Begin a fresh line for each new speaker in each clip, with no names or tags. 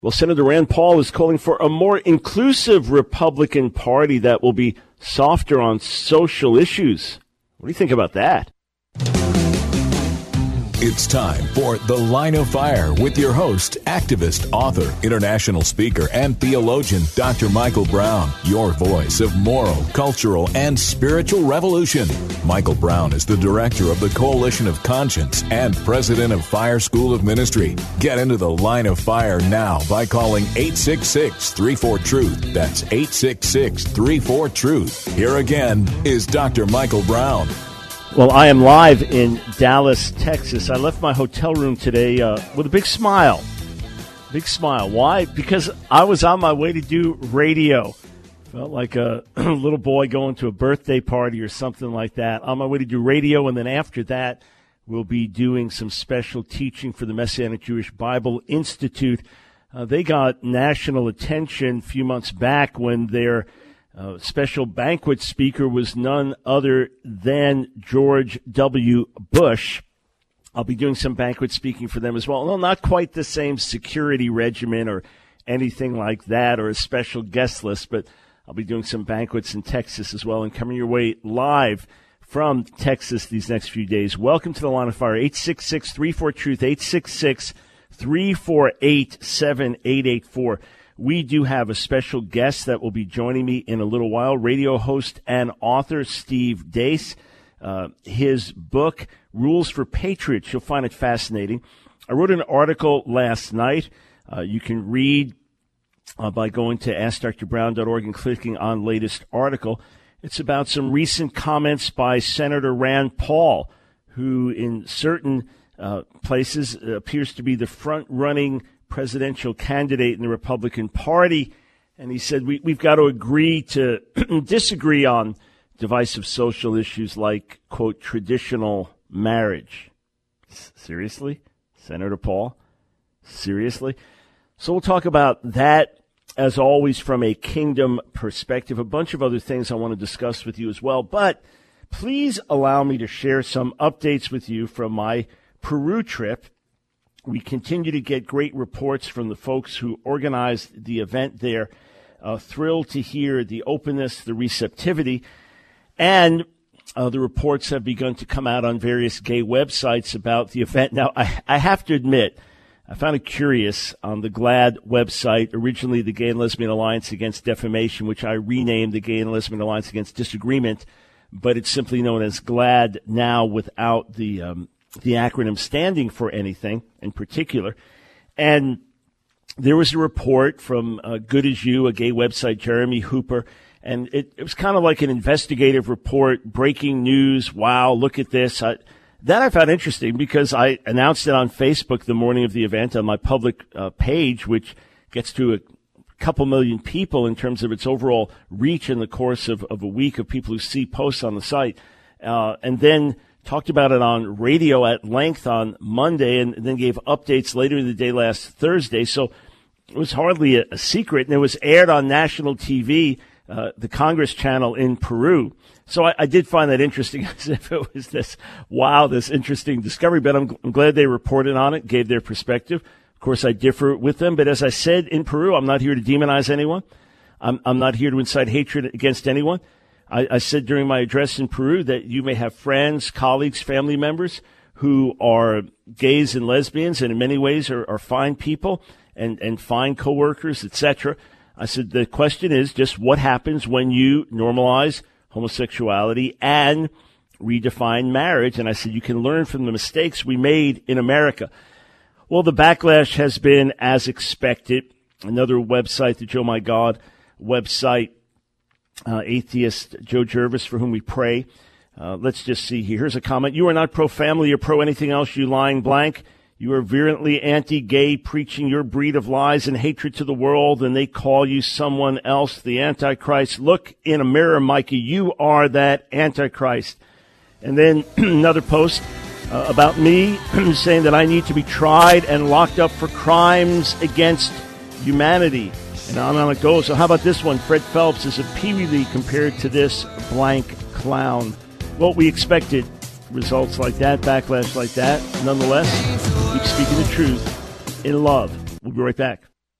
Well, Senator Rand Paul is calling for a more inclusive Republican Party that will be softer on social issues. What do you think about that?
It's time for The Line of Fire with your host, activist, author, international speaker, and theologian, Dr. Michael Brown, your voice of moral, cultural, and spiritual revolution. Michael Brown is the director of the Coalition of Conscience and president of Fire School of Ministry. Get into The Line of Fire now by calling 866-34-TRUTH. That's 866-34-TRUTH. Here again is Dr. Michael Brown.
Well, I am live in Dallas, Texas. I left my hotel room today with a big smile. Big smile. Why? Because I was on my way to do radio. Felt like a little boy going to a birthday party or something like that. On my way to do radio, and then after that, we'll be doing some special teaching for the Messianic Jewish Bible Institute. They got national attention a few months back when their special banquet speaker was none other than George W. Bush. I'll be doing some banquet speaking for them as well. Well, not quite the same security regimen or anything like that or a special guest list, but I'll be doing some banquets in Texas as well and coming your way live from Texas these next few days. Welcome to the Line of Fire, 866-34-TRUTH, 866-348-7884. We do have a special guest that will be joining me in a little while, radio host and author Steve Deace. His book, Rules for Patriots, you'll find it fascinating. I wrote an article last night. You can read by going to AskDrBrown.org and clicking on latest article. It's about some recent comments by Senator Rand Paul, who in certain places appears to be the front-running presidential candidate in the Republican Party, and he said we've got to agree to disagree on divisive social issues like, quote, traditional marriage. Seriously? Senator Paul? Seriously? So we'll talk about that, as always, from a kingdom perspective. A bunch of other things I want to discuss with you as well, but please allow me to share some updates with you from my Peru trip. We continue to get great reports from the folks who organized the event there. Thrilled to hear the openness, the receptivity, and the reports have begun to come out on various gay websites about the event. Now, I have to admit, I found it curious on the GLAAD website, originally the Gay and Lesbian Alliance Against Defamation, which I renamed the Gay and Lesbian Alliance Against Disagreement, but it's simply known as GLAAD now without the acronym standing for anything in particular. And there was a report from Good As You, a gay website, Jeremy Hooper, and it was kind of like an investigative report, breaking news. Wow, look at this. That I found interesting because I announced it on Facebook the morning of the event on my public page, which gets to a couple million people in terms of its overall reach in the course of a week of people who see posts on the site. And then talked about it on radio at length on Monday and then gave updates later in the day last Thursday. So it was hardly a secret, and it was aired on national TV, the Congress channel in Peru. So I did find that interesting, as if it was this interesting discovery. But I'm glad they reported on it, gave their perspective. Of course, I differ with them. But as I said in Peru, I'm not here to demonize anyone. I'm not here to incite hatred against anyone. I said during my address in Peru that you may have friends, colleagues, family members who are gays and lesbians and in many ways are fine people and fine coworkers, etc. I said the question is just what happens when you normalize homosexuality and redefine marriage. And I said you can learn from the mistakes we made in America. Well, the backlash has been as expected. Another website, the Joe My God website, atheist Joe Jervis, for whom we pray. Let's just see here. Here's a comment. You are not pro-family or pro-anything else, you lying blank. You are virulently anti-gay, preaching your breed of lies and hatred to the world, and they call you someone else, the Antichrist. Look in a mirror, Mikey. You are that Antichrist. And then another post about me saying that I need to be tried and locked up for crimes against humanity. And on it goes. So how about this one? Fred Phelps is a Pee-wee Lee compared to this blank clown. Well, we expected results like that, backlash like that. Nonetheless, keep speaking the truth in love. We'll be right back.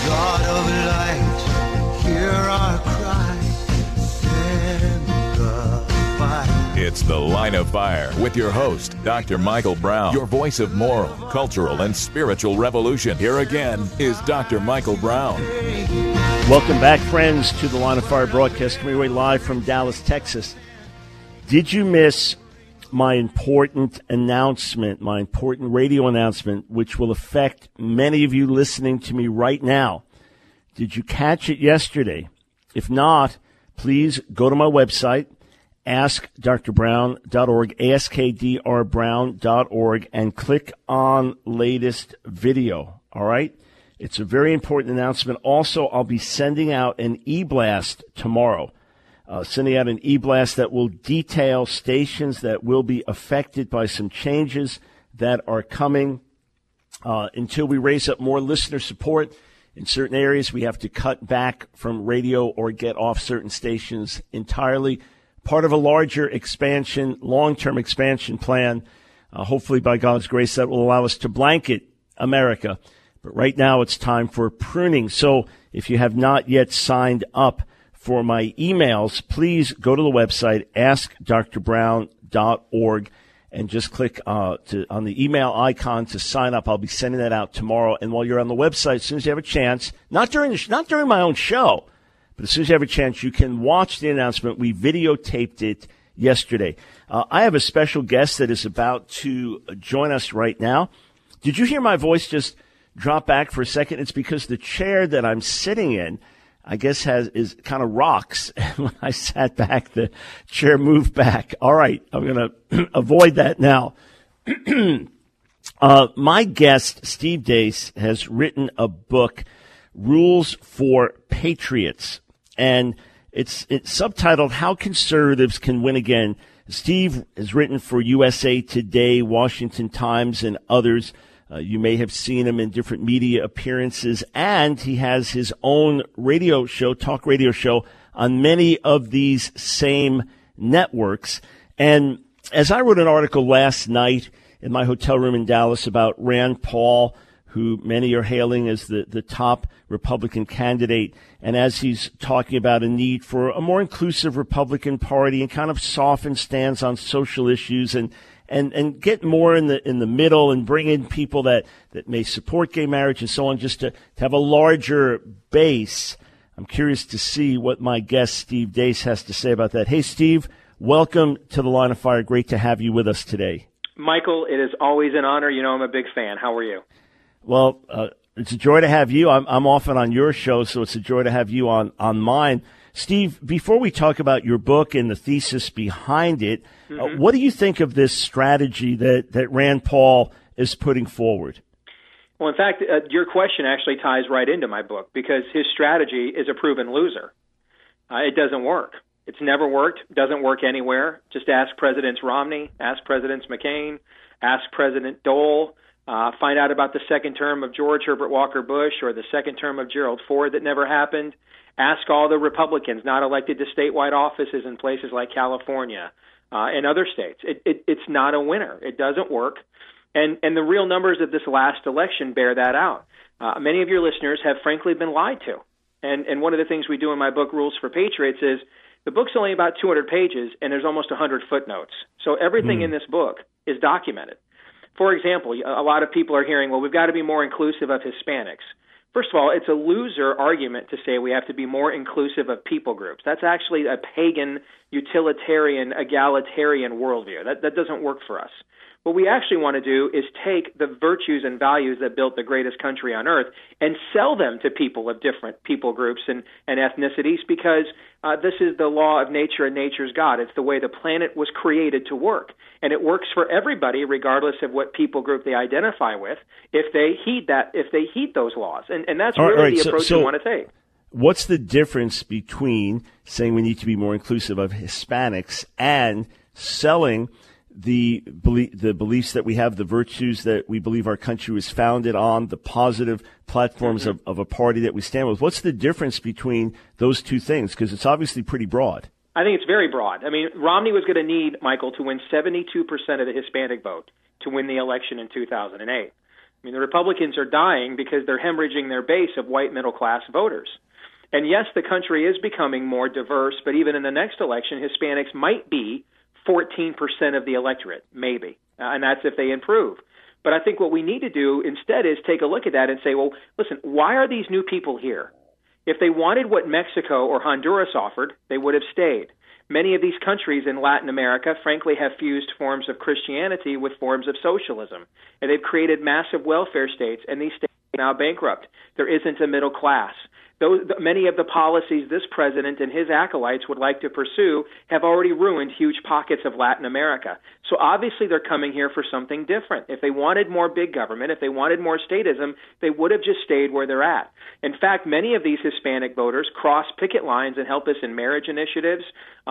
God of light, hear our cry, send the fire.
It's The Line of Fire with your host, Dr. Michael Brown, your voice of moral, cultural, and spiritual revolution. Here again is Dr. Michael Brown.
Welcome back, friends, to the Line of Fire broadcast coming away live from Dallas, Texas. Did you miss my important announcement, my important radio announcement, which will affect many of you listening to me right now? Did you catch it yesterday? If not, please go to my website, askdrbrown.org, askdrbrown.org, and click on latest video, all right? It's a very important announcement. Also, I'll be sending out an e-blast tomorrow, that will detail stations that will be affected by some changes that are coming. Until we raise up more listener support in certain areas, we have to cut back from radio or get off certain stations entirely. Part of a larger expansion, long-term expansion plan, hopefully by God's grace, that will allow us to blanket America. But right now it's time for pruning. So if you have not yet signed up for my emails, please go to the website, askdrbrown.org, and just click on the email icon to sign up. I'll be sending that out tomorrow. And while you're on the website, as soon as you have a chance, not during my own show, but as soon as you have a chance, you can watch the announcement. We videotaped it yesterday. I have a special guest that is about to join us right now. Did you hear my voice just drop back for a second? It's because the chair that I'm sitting in, I guess, is kind of rocks. And when I sat back, the chair moved back. All right, I'm going to avoid that now. My guest, Steve Deace, has written a book, Rules for Patriots, and it's subtitled How Conservatives Can Win Again. Steve has written for USA Today, Washington Times, and others. You may have seen him in different media appearances, and he has his own radio show, talk radio show, on many of these same networks. And as I wrote an article last night in my hotel room in Dallas about Rand Paul, who many are hailing as the top Republican candidate, and as he's talking about a need for a more inclusive Republican Party and kind of soften stance on social issues and get more in the middle and bring in people that may support gay marriage and so on, just to have a larger base. I'm curious to see what my guest, Steve Deace, has to say about that. Hey, Steve, welcome to the Line of Fire. Great to have you with us today.
Michael, it is always an honor. You know I'm a big fan. How are you?
Well, it's a joy to have you. I'm often on your show, so it's a joy to have you on mine. Steve, before we talk about your book and the thesis behind it, what do you think of this strategy that Rand Paul is putting forward?
Well, in fact, your question actually ties right into my book because his strategy is a proven loser. It doesn't work. It's never worked, doesn't work anywhere. Just ask Presidents Romney, ask Presidents McCain, ask President Dole, find out about the second term of George Herbert Walker Bush or the second term of Gerald Ford that never happened. Ask all the Republicans not elected to statewide offices in places like California and other states. It's not a winner. It doesn't work. And the real numbers of this last election bear that out. Many of your listeners have frankly been lied to. And one of the things we do in my book, Rules for Patriots, is the book's only about 200 pages and there's almost 100 footnotes. So everything in this book is documented. For example, a lot of people are hearing, well, we've got to be more inclusive of Hispanics. First of all, it's a loser argument to say we have to be more inclusive of people groups. That's actually a pagan, utilitarian, egalitarian worldview. That doesn't work for us. What we actually want to do is take the virtues and values that built the greatest country on earth and sell them to people of different people groups and ethnicities because this is the law of nature and nature's God. It's the way the planet was created to work. And it works for everybody regardless of what people group they identify with if they heed those laws. And that's really the approach we want to take.
What's the difference between saying we need to be more inclusive of Hispanics and selling the beliefs that we have, the virtues that we believe our country was founded on, the positive platforms of a party that we stand with? What's the difference between those two things? Because it's obviously pretty broad.
I think it's very broad. I mean, Romney was going to need, Michael, to win 72% of the Hispanic vote to win the election in 2008. I mean, the Republicans are dying because they're hemorrhaging their base of white middle-class voters. And yes, the country is becoming more diverse, but even in the next election, Hispanics might be 14% of the electorate, maybe, and that's if they improve. But I think what we need to do instead is take a look at that and say, well, listen, why are these new people here? If they wanted what Mexico or Honduras offered, they would have stayed. Many of these countries in Latin America, frankly, have fused forms of Christianity with forms of socialism, and they've created massive welfare states, and these states are now bankrupt. There isn't a middle class. Many of the policies this president and his acolytes would like to pursue have already ruined huge pockets of Latin America. So obviously they're coming here for something different. If they wanted more big government, if they wanted more statism, they would have just stayed where they're at. In fact, many of these Hispanic voters cross picket lines and help us in marriage initiatives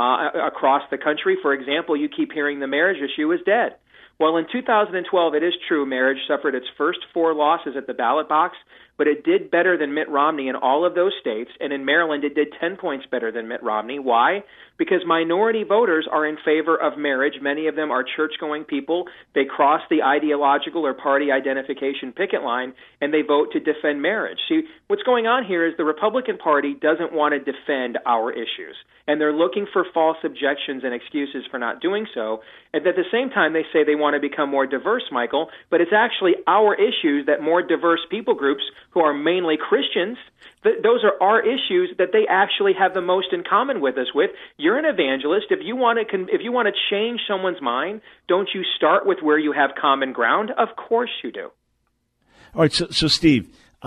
across the country. For example, you keep hearing the marriage issue is dead. Well, in 2012, it is true marriage suffered its first 4 losses at the ballot box, but it did better than Mitt Romney in all of those states, and in Maryland it did 10 points better than Mitt Romney. Why? Because minority voters are in favor of marriage. Many of them are church-going people. They cross the ideological or party identification picket line, and they vote to defend marriage. See, what's going on here is the Republican Party doesn't want to defend our issues, and they're looking for false objections and excuses for not doing so. And at the same time, they say they want to become more diverse, Michael, but it's actually our issues that more diverse people groups who are mainly Christians, those are our issues that they actually have the most in common with us with. You're an evangelist. If you want to change someone's mind, don't you start with where you have common ground? Of course you do.
All right, so Steve,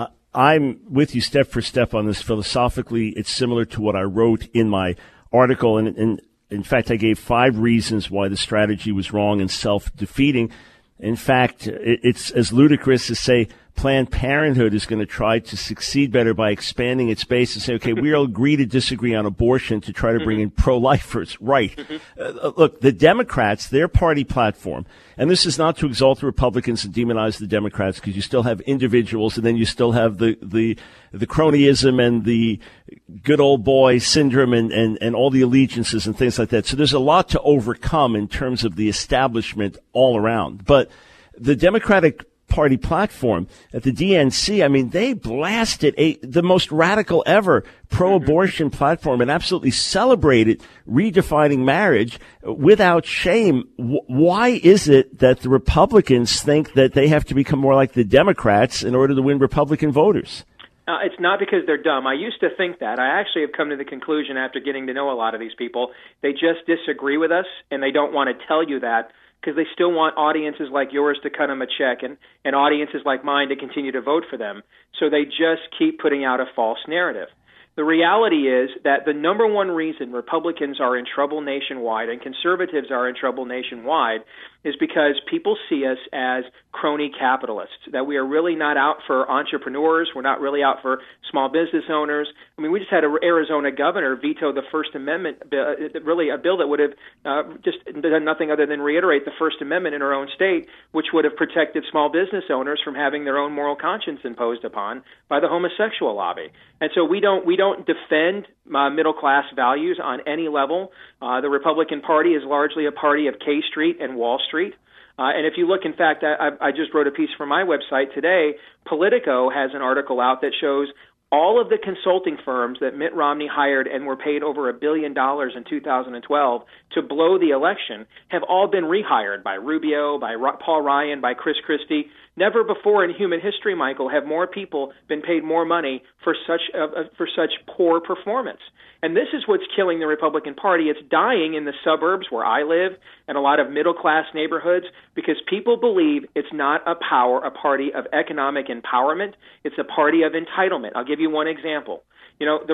I'm with you step for step on this. Philosophically, it's similar to what I wrote in my article, and in fact, I gave 5 reasons why the strategy was wrong and self-defeating. In fact, it's as ludicrous as, say, Planned Parenthood is going to try to succeed better by expanding its base and say, okay, we'll agree to disagree on abortion to try to bring in pro-lifers. Right. Look, the Democrats, their party platform, and this is not to exalt the Republicans and demonize the Democrats, because you still have individuals, and then you still have the cronyism and the good old boy syndrome and all the allegiances and things like that. So there's a lot to overcome in terms of the establishment all around. But the Democratic Party platform at the DNC, I mean, they blasted the most radical ever pro-abortion platform and absolutely celebrated redefining marriage without shame. Why is it that the Republicans think that they have to become more like the Democrats in order to win Republican voters?
It's not because they're dumb. I used to think that. I actually have come to the conclusion after getting to know a lot of these people, they just disagree with us, and they don't want to tell you that, because they still want audiences like yours to cut them a check and audiences like mine to continue to vote for them. So they just keep putting out a false narrative. The reality is that the number one reason Republicans are in trouble nationwide and conservatives are in trouble nationwide is because people see us as crony capitalists, that we are really not out for entrepreneurs. We're not really out for small business owners. I mean, we just had an Arizona governor veto the First Amendment, really a bill that would have just done nothing other than reiterate the First Amendment in our own state, which would have protected small business owners from having their own moral conscience imposed upon by the homosexual lobby. And so we don't defend middle-class values on any level. The Republican Party is largely a party of K Street and Wall Street. And if you look, in fact, I just wrote a piece for my website today. Politico has an article out that shows all of the consulting firms that Mitt Romney hired and were paid over $1 billion in 2012 to blow the election have all been rehired by Rubio, by Paul Ryan, by Chris Christie. Never before in human history, Michael, have more people been paid more money for such poor performance. And this is what's killing the Republican Party. It's dying in the suburbs where I live and a lot of middle-class neighborhoods because people believe it's not a party of economic empowerment. It's a party of entitlement. I'll give you one example. You know,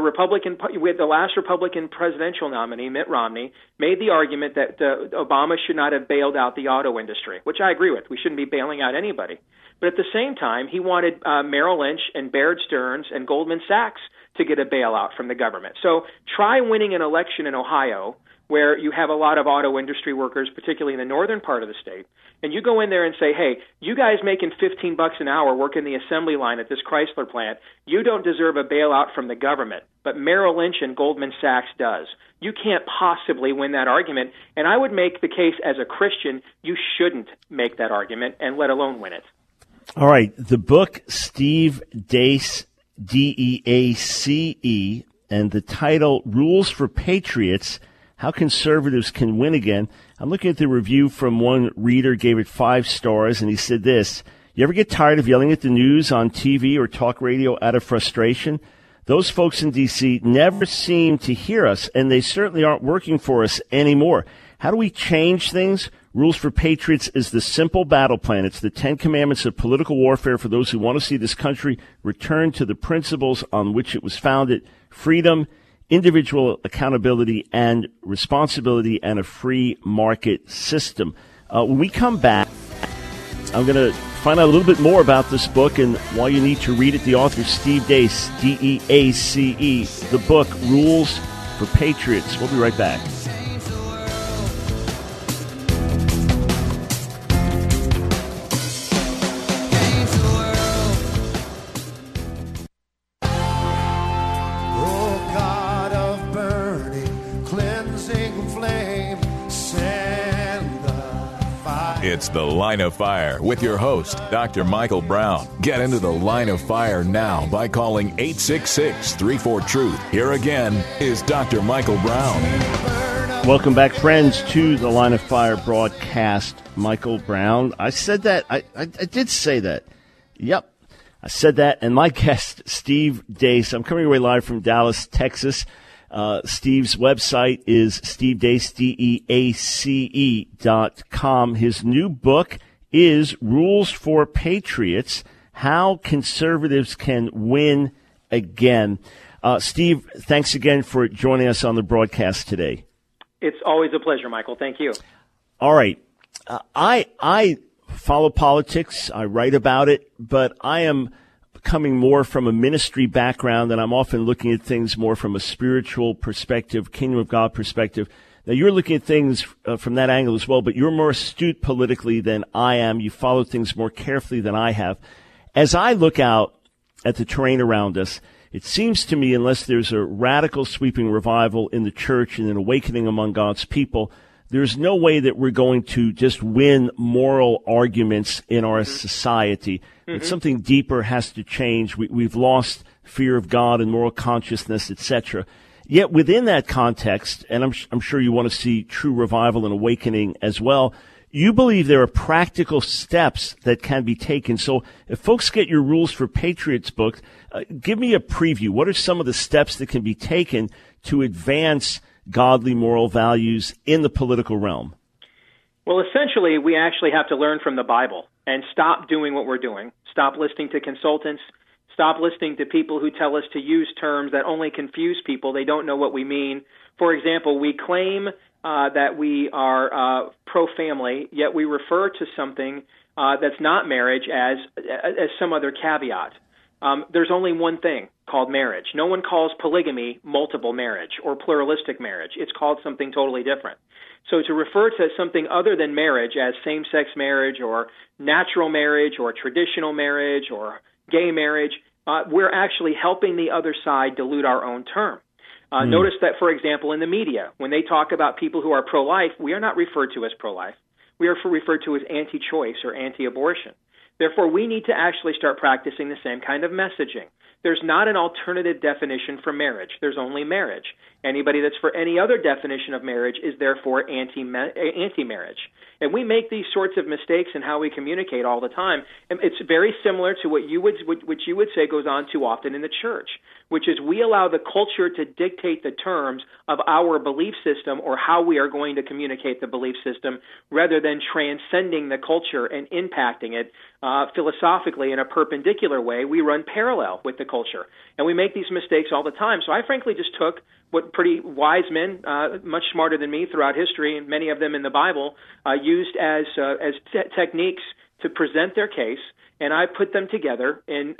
the last Republican presidential nominee, Mitt Romney, made the argument that Obama should not have bailed out the auto industry, which I agree with. We shouldn't be bailing out anybody. But at the same time, he wanted Merrill Lynch and Bear Stearns and Goldman Sachs to get a bailout from the government. So try winning an election in Ohio where you have a lot of auto industry workers, particularly in the northern part of the state, and you go in there and say, hey, you guys making $15 an hour working the assembly line at this Chrysler plant, you don't deserve a bailout from the government, but Merrill Lynch and Goldman Sachs does. You can't possibly win that argument, and I would make the case as a Christian, you shouldn't make that argument, and let alone win it.
All right. The book, Steve Deace, Deace, and the title, Rules for Patriots, How Conservatives Can Win Again. I'm looking at the review from one reader, gave it 5 stars, and he said this: you ever get tired of yelling at the news on TV or talk radio out of frustration? Those folks in D.C. never seem to hear us, and they certainly aren't working for us anymore. How do we change things? Rules for Patriots is the simple battle plan. It's the 10 commandments of political warfare for those who want to see this country return to the principles on which it was founded: freedom, individual accountability and responsibility, and a free market system. When we come back, I'm going to find out a little bit more about this book and why you need to read it. The author, Steve Deace, Deace, the book, Rules for Patriots. We'll be right back.
It's The Line of Fire with your host, Dr. Michael Brown. Get into The Line of Fire now by calling 866-34-TRUTH. Here again is Dr. Michael Brown.
Welcome back, friends, to The Line of Fire broadcast. Michael Brown. I said that. I did say that. Yep. I said that. And my guest, Steve Deace. I'm coming away live from Dallas, Texas. Steve's website is stevedeace, Deace.com. His new book is Rules for Patriots, How Conservatives Can Win Again. Steve, thanks again for joining us on the broadcast today.
It's always a pleasure, Michael. Thank you.
All right. I follow politics. I write about it, but I am coming more from a ministry background, and I'm often looking at things more from a spiritual perspective, kingdom of God perspective. Now, you're looking at things from that angle as well, but you're more astute politically than I am. You follow things more carefully than I have. As I look out at the terrain around us, it seems to me, unless there's a radical sweeping revival in the church and an awakening among God's people, there's no way that we're going to just win moral arguments in our society. That something deeper has to change. We've lost fear of God and moral consciousness, etc. Yet within that context, and I'm sure you want to see true revival and awakening as well, you believe there are practical steps that can be taken. So if folks get your Rules for Patriots book, give me a preview. What are some of the steps that can be taken to advance godly moral values in the political realm?
Well, essentially, we actually have to learn from the Bible and stop doing what we're doing. Stop listening to consultants. Stop listening to people who tell us to use terms that only confuse people. They don't know what we mean. For example, we claim that we are pro-family, yet we refer to something that's not marriage as some other caveat. There's only one thing called marriage. No one calls polygamy multiple marriage or pluralistic marriage. It's called something totally different. So to refer to something other than marriage as same-sex marriage or natural marriage or traditional marriage or gay marriage, we're actually helping the other side dilute our own term. Notice that, for example, in the media, when they talk about people who are pro-life, we are not referred to as pro-life. We are referred to as anti-choice or anti-abortion. Therefore, we need to actually start practicing the same kind of messaging. There's not an alternative definition for marriage. There's only marriage. Anybody that's for any other definition of marriage is therefore anti-marriage. And we make these sorts of mistakes in how we communicate all the time. And it's very similar to what you would say goes on too often in the church, which is we allow the culture to dictate the terms of our belief system or how we are going to communicate the belief system rather than transcending the culture and impacting it philosophically in a perpendicular way. We run parallel with the culture. And we make these mistakes all the time. So I frankly just took what pretty wise men, much smarter than me throughout history, and many of them in the Bible, used as techniques to present their case, and I put them together in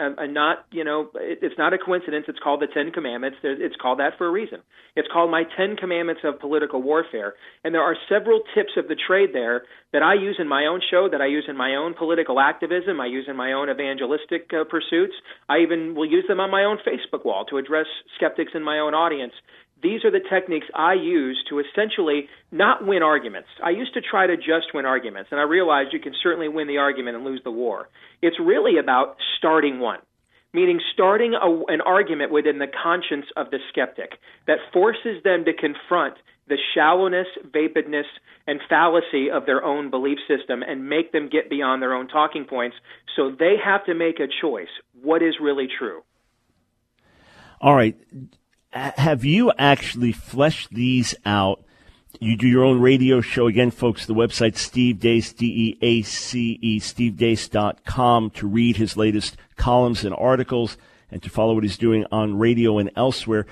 it's not a coincidence. It's called the Ten Commandments. It's called that for a reason. It's called my 10 Commandments of Political Warfare, and there are several tips of the trade there that I use in my own show, that I use in my own political activism, I use in my own evangelistic pursuits. I even will use them on my own Facebook wall to address skeptics in my own audience. These are the techniques I use to essentially not win arguments. I used to try to just win arguments, and I realized you can certainly win the argument and lose the war. It's really about starting one, meaning starting an argument within the conscience of the skeptic that forces them to confront the shallowness, vapidness, and fallacy of their own belief system and make them get beyond their own talking points so they have to make a choice. What is really true?
All right. Have you actually fleshed these out? You do your own radio show. Again, folks, the website, Steve Deace, D-E-A-C-E, stevedeace.com, to read his latest columns and articles and to follow what he's doing on radio and elsewhere.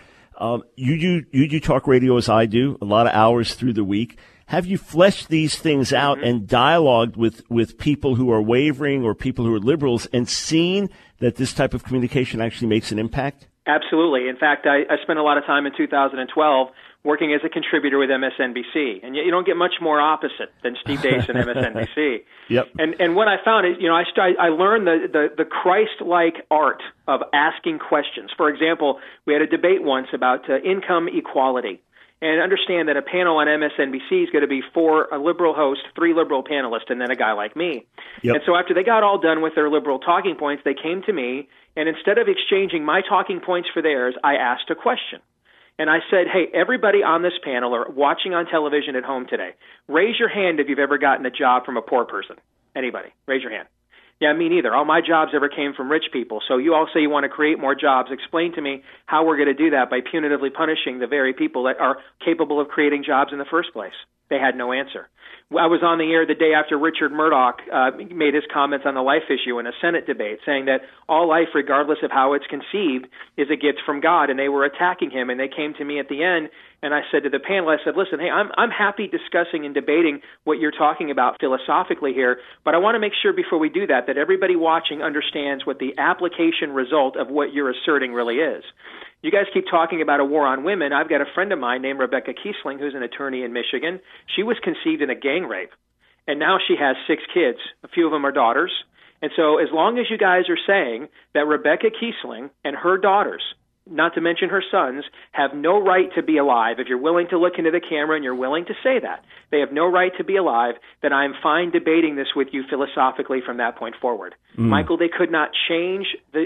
You do talk radio as I do, a lot of hours through the week. Have you fleshed these things out and dialogued with people who are wavering or people who are liberals and seen that this type of communication actually makes an impact?
Absolutely. In fact, I spent a lot of time in 2012 working as a contributor with MSNBC, and you don't get much more opposite than Steve Deace and MSNBC.
Yep.
And what I found is, I learned the Christ-like art of asking questions. For example, we had a debate once about income equality. And understand that a panel on MSNBC is going to be a liberal host, 3 liberal panelists, and then a guy like me.
Yep.
And so after they got all done with their liberal talking points, they came to me, and instead of exchanging my talking points for theirs, I asked a question. And I said, hey, everybody on this panel or watching on television at home today, raise your hand if you've ever gotten a job from a poor person. Anybody? Raise your hand. Yeah, me neither. All my jobs ever came from rich people. So you all say you want to create more jobs. Explain to me how we're going to do that by punitively punishing the very people that are capable of creating jobs in the first place. They had no answer. I was on the air the day after Richard Murdoch made his comments on the life issue in a Senate debate, saying that all life, regardless of how it's conceived, is a gift from God, and they were attacking him. And they came to me at the end, and I said to the panel, I said, listen, hey, I'm happy discussing and debating what you're talking about philosophically here, but I want to make sure before we do that everybody watching understands what the application result of what you're asserting really is. You guys keep talking about a war on women. I've got a friend of mine named Rebecca Kiesling, who's an attorney in Michigan. She was conceived in a gang rape, and now she has 6 kids. A few of them are daughters. And so as long as you guys are saying that Rebecca Kiesling and her daughters, not to mention her sons, have no right to be alive, if you're willing to look into the camera and you're willing to say that, they have no right to be alive, then I'm fine debating this with you philosophically from that point forward. Michael, they could not change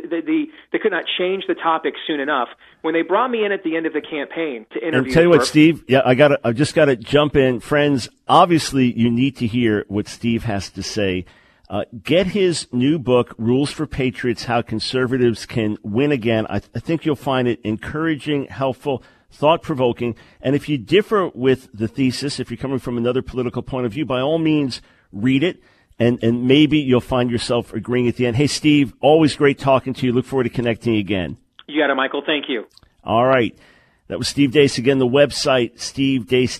they could not change the topic soon enough. When they brought me in at the end of the campaign to interview,
and tell you what, Steve, I just got to jump in, friends. Obviously, you need to hear what Steve has to say. Get his new book, Rules for Patriots, How Conservatives Can Win Again. I think you'll find it encouraging, helpful, thought-provoking. And if you differ with the thesis, if you're coming from another political point of view, by all means, read it. And maybe you'll find yourself agreeing at the end. Hey, Steve, always great talking to you. Look forward to connecting again.
You got it, Michael. Thank you.
All right. That was Steve Deace. Again, the website, stevedeace,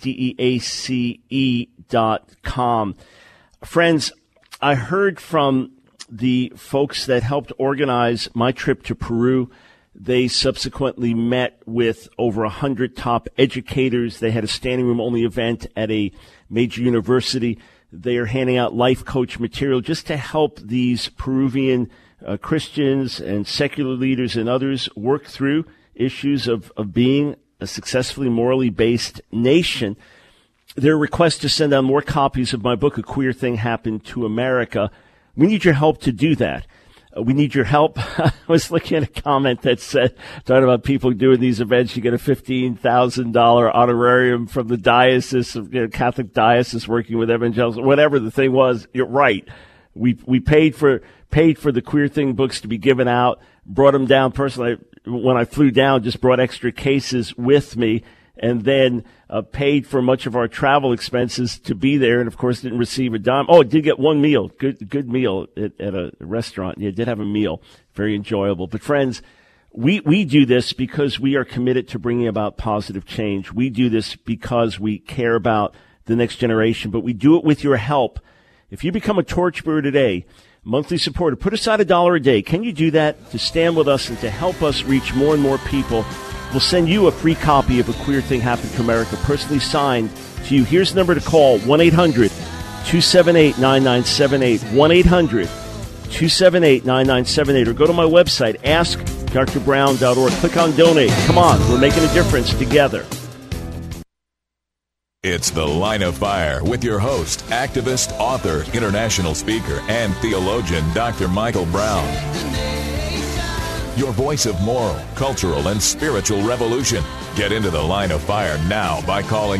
DEACE.com. Friends, I heard from the folks that helped organize my trip to Peru. They subsequently met with over 100 top educators. They had a standing room only event at a major university. They are handing out life coach material just to help these Peruvian Christians and secular leaders and others work through issues of being a successfully morally based nation. Their request to send out more copies of my book, A Queer Thing Happened to America. We need your help to do that. We need your help. I was looking at a comment that said, talking about people doing these events, you get a $15,000 honorarium from the diocese, Catholic diocese working with evangelicals, whatever the thing was. You're right. We paid for the Queer Thing books to be given out, brought them down personally. When I flew down, just brought extra cases with me, and then paid for much of our travel expenses to be there, and of course didn't receive a dime. Oh, did get one meal, good meal at a restaurant. Yeah, did have a meal, very enjoyable. But friends, we do this because we are committed to bringing about positive change. We do this because we care about the next generation, but we do it with your help. If you become a torchbearer today, monthly supporter, put aside $1 a day. Can you do that to stand with us and to help us reach more and more people? We'll send you a free copy of A Queer Thing Happened to America, personally signed to you. Here's the number to call, 1-800-278-9978, 1-800-278-9978, or go to my website, drbrown.org. Click on donate. Come on, we're making a difference together.
It's The Line of Fire with your host, activist, author, international speaker, and theologian, Dr. Michael Brown. Your voice of moral, cultural, and spiritual revolution. Get into The Line of Fire now by calling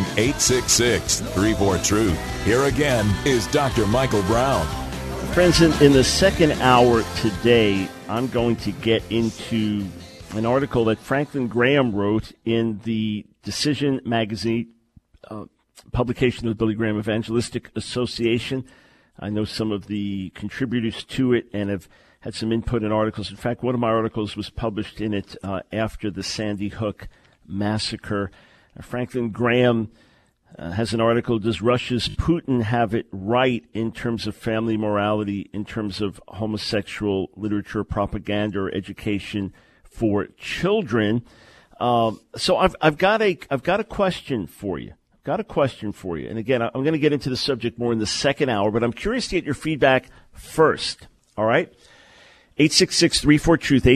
866-34-TRUTH. Here again is Dr. Michael Brown.
Friends, in the second hour today, I'm going to get into an article that Franklin Graham wrote in the Decision magazine, publication of the Billy Graham Evangelistic Association. I know some of the contributors to it and have had some input in articles. In fact, one of my articles was published in it after the Sandy Hook massacre. Franklin Graham has an article, Does Russia's Putin have it right in terms of family morality, in terms of homosexual literature, propaganda, or education for children? So I've got a question for you. And again, I'm going to get into the subject more in the second hour, but I'm curious to get your feedback first. All right? 866-34-TRUTH,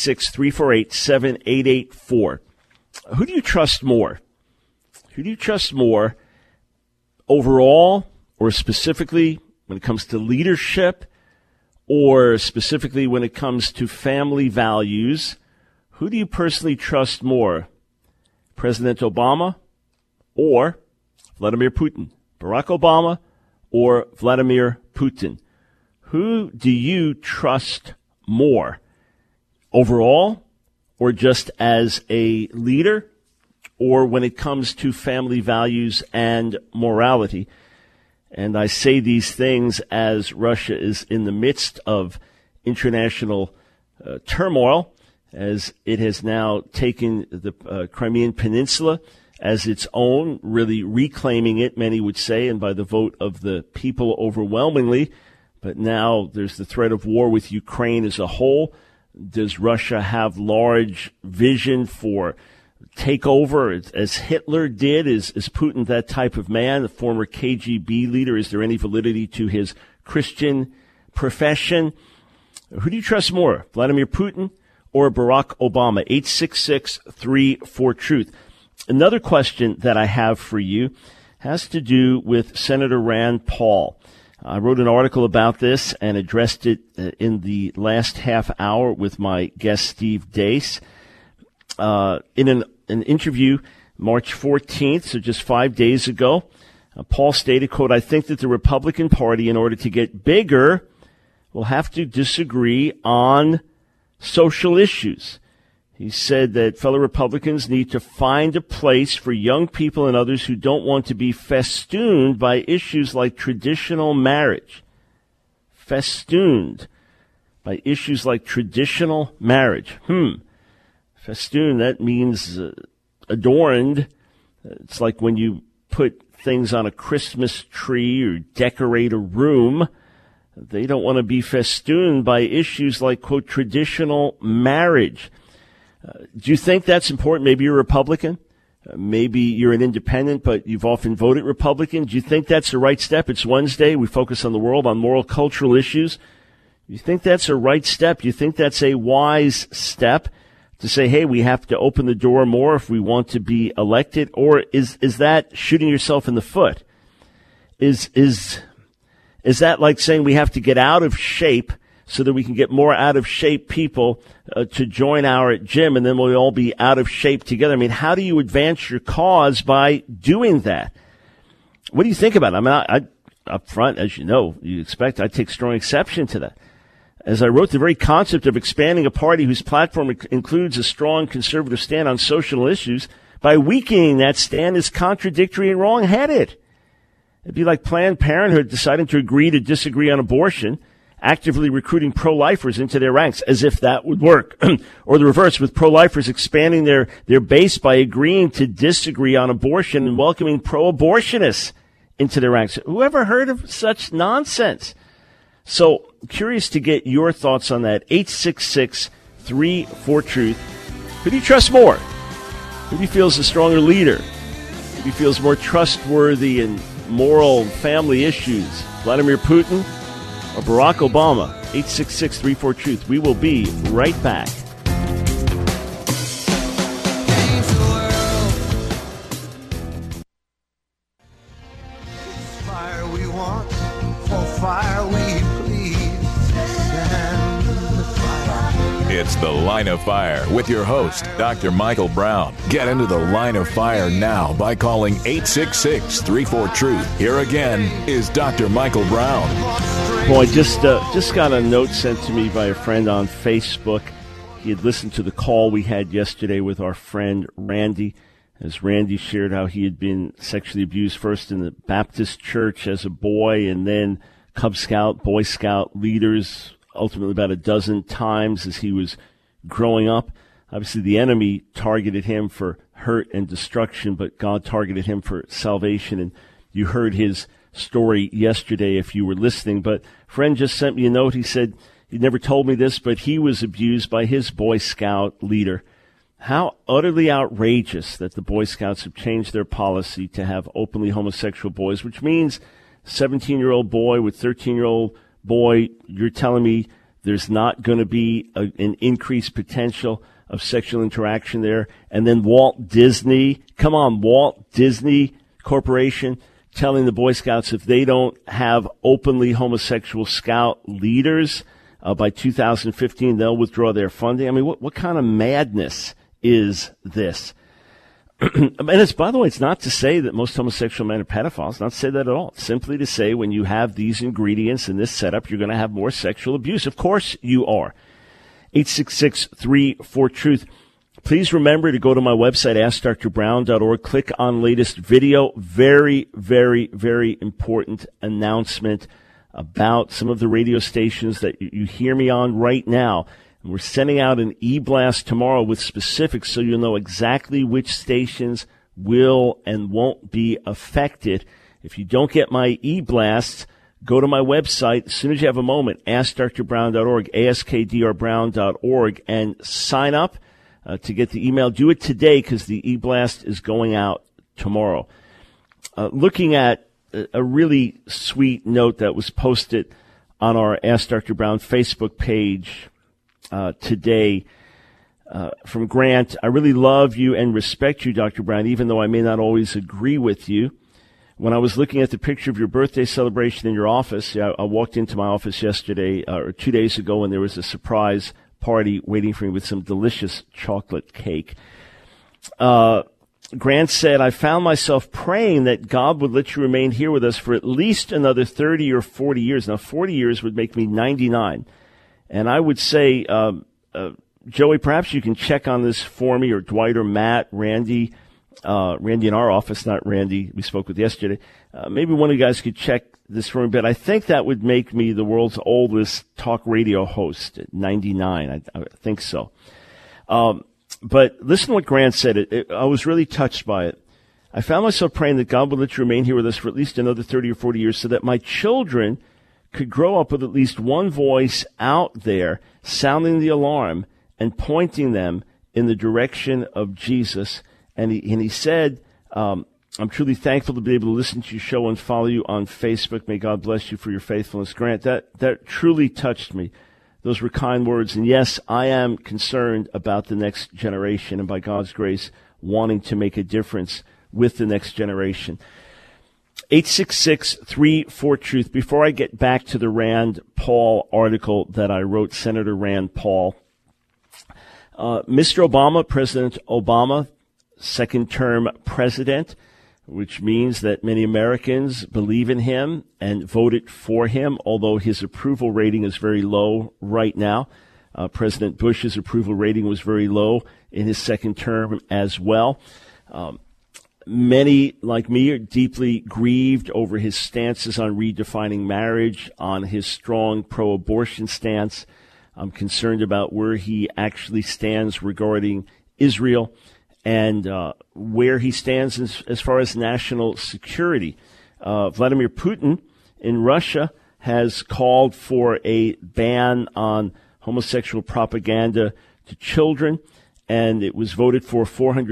866-348-7884. Who do you trust more? Who do you trust more overall, or specifically when it comes to leadership, or specifically when it comes to family values? Who do you personally trust more? President Obama or Vladimir Putin? Barack Obama or Vladimir Putin? Who do you trust more overall, or just as a leader, or when it comes to family values and morality? And I say these things as Russia is in the midst of international turmoil, as it has now taken the Crimean Peninsula as its own, really reclaiming it, many would say, and by the vote of the people overwhelmingly. But now there's the threat of war with Ukraine as a whole. Does Russia have large vision for takeover as Hitler did? Is Putin that type of man, the former KGB leader? Is there any validity to his Christian profession? Who do you trust more, Vladimir Putin or Barack Obama? 866-34-TRUTH. Another question that I have for you has to do with Senator Rand Paul. I wrote an article about this and addressed it in the last half hour with my guest, Steve Deace. In an interview March 14th, so just 5 days ago, Paul stated, quote, I think that the Republican Party, in order to get bigger, will have to disagree on social issues. He said that fellow Republicans need to find a place for young people and others who don't want to be festooned by issues like traditional marriage. Festooned by issues like traditional marriage. Festoon, that means adorned. It's like when you put things on a Christmas tree or decorate a room. They don't want to be festooned by issues like, quote, traditional marriage. Do you think that's important? Maybe you're a Republican. Maybe you're an independent, but you've often voted Republican. Do you think that's the right step? It's Wednesday. We focus on the world, on moral, cultural issues. Do you think that's a right step? Do you think that's a wise step to say, hey, we have to open the door more if we want to be elected? Or is that shooting yourself in the foot? Is that like saying we have to get out of shape so that we can get more out of shape people to join our gym, and then we'll all be out of shape together? I mean, how do you advance your cause by doing that? What do you think about it? I mean, I up front, as you know, you expect, I take strong exception to that. As I wrote, the very concept of expanding a party whose platform includes a strong conservative stand on social issues by weakening that stand is contradictory and wrong-headed. It'd be like Planned Parenthood deciding to agree to disagree on abortion, actively recruiting pro-lifers into their ranks, as if that would work. Or the reverse, with pro-lifers expanding their base by agreeing to disagree on abortion and welcoming pro-abortionists into their ranks. Whoever heard of such nonsense? So, curious to get your thoughts on that. 866-34-TRUTH. Who do you trust more? Who do you feel is a stronger leader? Who do you feel is more trustworthy in moral family issues? Vladimir Putin or Barack Obama? 866-34-TRUTH. We will be right back.
of Fire with your host, Dr. Michael Brown. Get into the Line of Fire now by calling 866-34-TRUTH. Here again is Dr. Michael Brown.
Boy, just got a note sent to me by a friend on Facebook. He had listened to the call we had yesterday with our friend Randy, as Randy shared how he had been sexually abused first in the Baptist church as a boy, and then Cub Scout, Boy Scout leaders, ultimately about a dozen times as he was growing up. Obviously, the enemy targeted him for hurt and destruction, but God targeted him for salvation. And you heard his story yesterday if you were listening. But a friend just sent me a note. He said he never told me this, but he was abused by his Boy Scout leader. How utterly outrageous that the Boy Scouts have changed their policy to have openly homosexual boys, which means 17-year-old boy with 13-year-old boy, you're telling me there's not going to be an increased potential of sexual interaction there. And then Walt Disney Corporation telling the Boy Scouts if they don't have openly homosexual scout leaders by 2015, they'll withdraw their funding. I mean, what kind of madness is this? And it's, by the way, it's not to say that most homosexual men are pedophiles, not to say that at all. It's simply to say when you have these ingredients in this setup, you're going to have more sexual abuse. Of course you are. 866-34-TRUTH. Please remember to go to my website, AskDrBrown.org. Click on latest video. Very, very, very important announcement about some of the radio stations that you hear me on right now. We're sending out an e-blast tomorrow with specifics so you'll know exactly which stations will and won't be affected. If you don't get my e-blasts, go to my website as soon as you have a moment, AskDrBrown.org, AskDrBrown.org, and sign up to get the email. Do it today because the e-blast is going out tomorrow. Looking at a really sweet note that was posted on our Ask Dr. Brown Facebook page today from Grant. I really love you and respect you, Dr. Brown, even though I may not always agree with you. When I was looking at the picture of your birthday celebration in your office, I walked into my office yesterday or 2 days ago, and there was a surprise party waiting for me with some delicious chocolate cake. Grant said, I found myself praying that God would let you remain here with us for at least another 30 or 40 years. Now, 40 years would make me 99. And I would say, Joey, perhaps you can check on this for me, or Dwight or Matt, Randy in our office, not Randy we spoke with yesterday. Maybe one of you guys could check this for me, but I think that would make me the world's oldest talk radio host at 99. I think so. But listen to what Grant said. I was really touched by it. I found myself praying that God would let you remain here with us for at least another 30 or 40 years so that my children could grow up with at least one voice out there sounding the alarm and pointing them in the direction of Jesus. And he said, I'm truly thankful to be able to listen to your show and follow you on Facebook. May God bless you for your faithfulness. Grant, that truly touched me. Those were kind words. And yes, I am concerned about the next generation and by God's grace wanting to make a difference with the next generation. 866-34-TRUTH. Before I get back to the Rand Paul article that I wrote, Senator Rand Paul, Mr. Obama, President Obama, second-term president, which means that many Americans believe in him and voted for him, although his approval rating is very low right now. President Bush's approval rating was very low in his second term as well. Many, like me, are deeply grieved over his stances on redefining marriage, on his strong pro-abortion stance. I'm concerned about where he actually stands regarding Israel and where he stands as far as national security. Vladimir Putin in Russia has called for a ban on homosexual propaganda to children, and it was voted for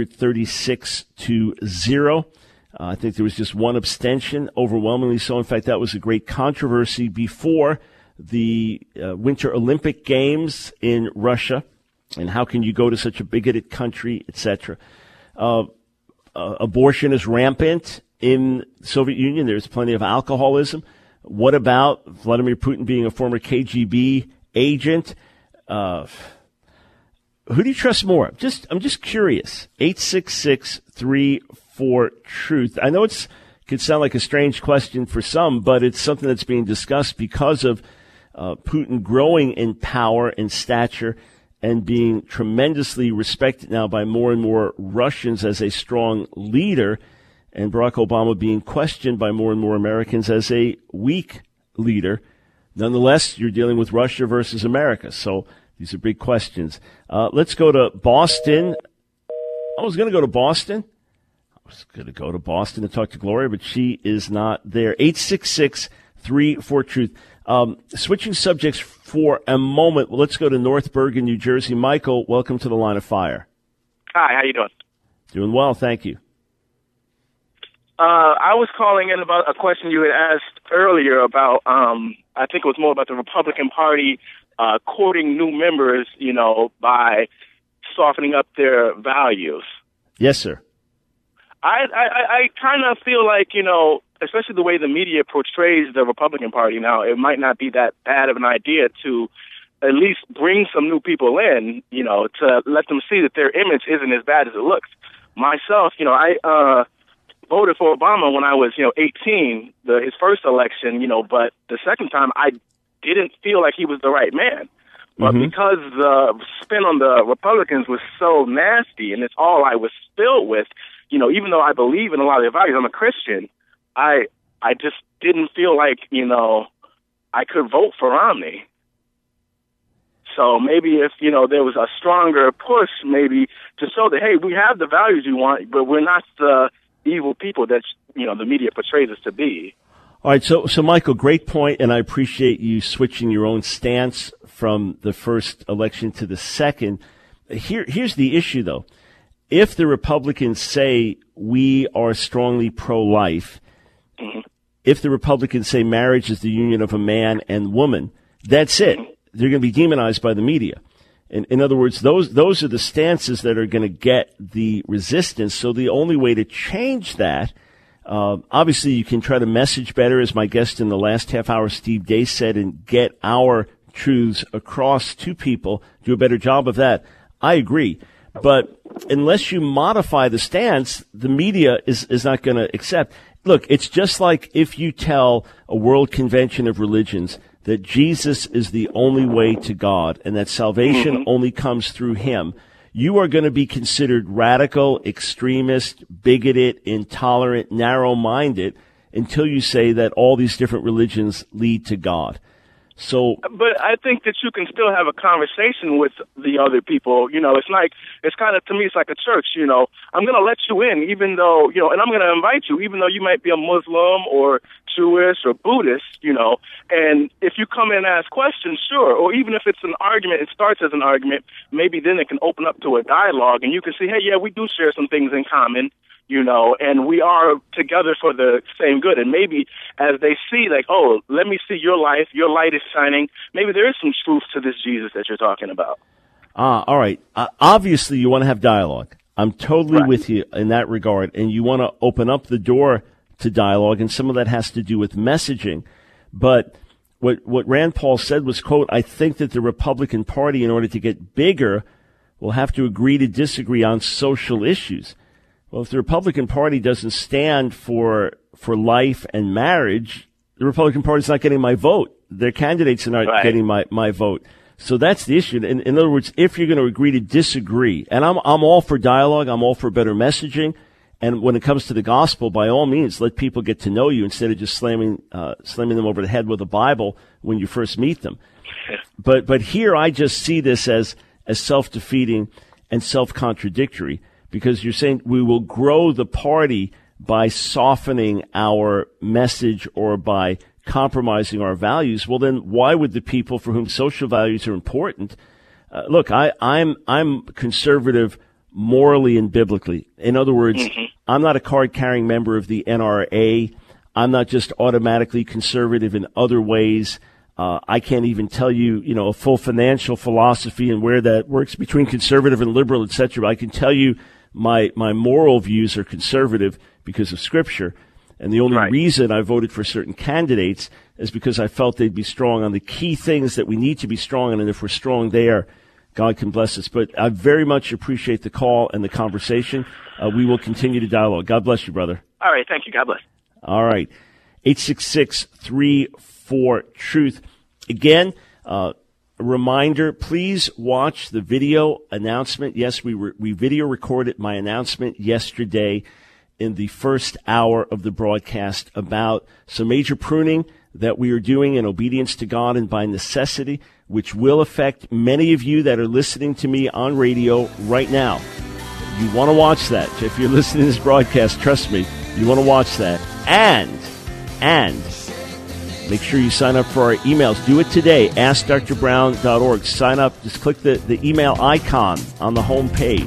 436-0. I think there was just one abstention, overwhelmingly so. In fact, that was a great controversy before the Winter Olympic Games in Russia. And how can you go to such a bigoted country, etc.? Abortion is rampant in the Soviet Union. There's plenty of alcoholism. What about Vladimir Putin being a former KGB agent? Who do you trust more? I'm just curious. 866-34-TRUTH. I know it could sound like a strange question for some, but it's something that's being discussed because of Putin growing in power and stature and being tremendously respected now by more and more Russians as a strong leader, and Barack Obama being questioned by more and more Americans as a weak leader. Nonetheless, you're dealing with Russia versus America, so these are big questions. Let's go to Boston. I was going to go to Boston to talk to Gloria, but she is not there. 866-34-TRUTH. Switching subjects for a moment, let's go to North Bergen, New Jersey. Michael, welcome to the Line of Fire.
Hi, how you doing?
Doing well, thank you.
I was calling in about a question you had asked earlier about, I think it was more about the Republican Party courting new members, by softening up their values.
Yes, sir.
I kind of feel like, especially the way the media portrays the Republican Party now, it might not be that bad of an idea to at least bring some new people in, to let them see that their image isn't as bad as it looks. Myself, I voted for Obama when I was, 18, his first election, but the second time I didn't feel like he was the right man. But because the spin on the Republicans was so nasty and it's all I was filled with, even though I believe in a lot of their values, I'm a Christian, I just didn't feel like, I could vote for Romney. So maybe if, there was a stronger push maybe to show that, hey, we have the values you want, but we're not the evil people that, the media portrays us to be.
All right, so Michael, great point, and I appreciate you switching your own stance from the first election to the second. Here's the issue, though. If the Republicans say we are strongly pro-life, if the Republicans say marriage is the union of a man and woman, that's it. They're going to be demonized by the media. In other words, those are the stances that are going to get the resistance. So the only way to change that, obviously you can try to message better, as my guest in the last half hour, Steve Deace, said, and get our truths across to people, do a better job of that. I agree. But unless you modify the stance, the media is not going to accept. Look, it's just like if you tell a World Convention of Religions that Jesus is the only way to God and that salvation only comes through him, you are going to be considered radical, extremist, bigoted, intolerant, narrow-minded until you say that all these different religions lead to God.
But I think that you can still have a conversation with the other people. It's kind of, to me, it's like a church, I'm going to let you in, even though, and I'm going to invite you, even though you might be a Muslim or Jewish or Buddhist, and if you come in and ask questions, sure. Or even if it's an argument, it starts as an argument, maybe then it can open up to a dialogue and you can say, hey, yeah, we do share some things in common. And we are together for the same good. And maybe as they see, like, oh, let me see your life, your light is shining, maybe there is some truth to this Jesus that you're talking about.
All right. Obviously, you want to have dialogue. I'm totally with you in that regard. And you want to open up the door to dialogue, and some of that has to do with messaging. But what Rand Paul said was, quote, I think that the Republican Party, in order to get bigger, will have to agree to disagree on social issues. Well, if the Republican Party doesn't stand for life and marriage, the Republican Party's not getting my vote. Their candidates are not getting my vote. So that's the issue. In other words, if you're going to agree to disagree, and I'm all for dialogue, I'm all for better messaging, and when it comes to the gospel, by all means, let people get to know you instead of just slamming them over the head with a Bible when you first meet them. But here I just see this as self-defeating and self-contradictory. Because you're saying we will grow the party by softening our message or by compromising our values. Well, then why would the people for whom social values are important? Look, I'm conservative morally and biblically. In other words, I'm not a card-carrying member of the NRA. I'm not just automatically conservative in other ways. I can't even tell you, a full financial philosophy and where that works between conservative and liberal, etc. I can tell you my moral views are conservative because of Scripture. And the only reason I voted for certain candidates is because I felt they'd be strong on the key things that we need to be strong on. And if we're strong there, God can bless us. But I very much appreciate the call and the conversation. We will continue to dialogue. God bless you, brother.
All right. Thank you. God bless.
All right. 866-34-TRUTH. Again, a reminder, please watch the video announcement. Yes, we video recorded my announcement yesterday in the first hour of the broadcast about some major pruning that we are doing in obedience to God and by necessity, which will affect many of you that are listening to me on radio right now. You want to watch that. If you're listening to this broadcast, trust me, you want to watch that. And make sure you sign up for our emails. Do it today. AskDrBrown.org. Sign up. Just click the email icon on the home page.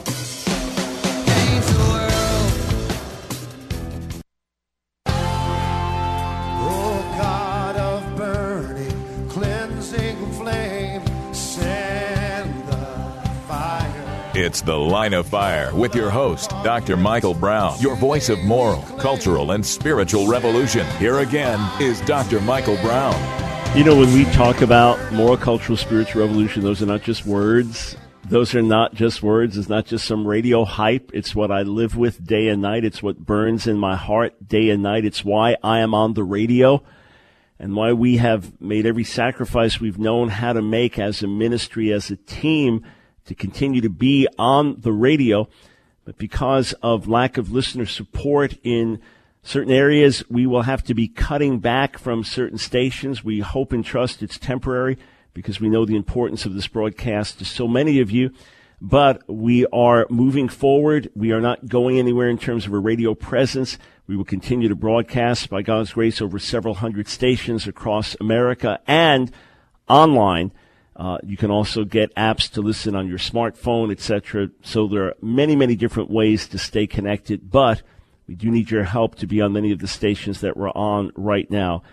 It's The Line of Fire with your host, Dr. Michael Brown, your voice of moral, cultural, and spiritual revolution. Here again is Dr. Michael Brown.
You know, when we talk about moral, cultural, spiritual revolution, those are not just words. Those are not just words. It's not just some radio hype. It's what I live with day and night. It's what burns in my heart day and night. It's why I am on the radio and why we have made every sacrifice we've known how to make as a ministry, as a team, to continue to be on the radio. But because of lack of listener support in certain areas, we will have to be cutting back from certain stations. We hope and trust it's temporary because we know the importance of this broadcast to so many of you. But we are moving forward. We are not going anywhere in terms of a radio presence. We will continue to broadcast by God's grace over several hundred stations across America and online. You can also get apps to listen on your smartphone, etc. So there are many, many different ways to stay connected, but we do need your help to be on many of the stations that we're on right now.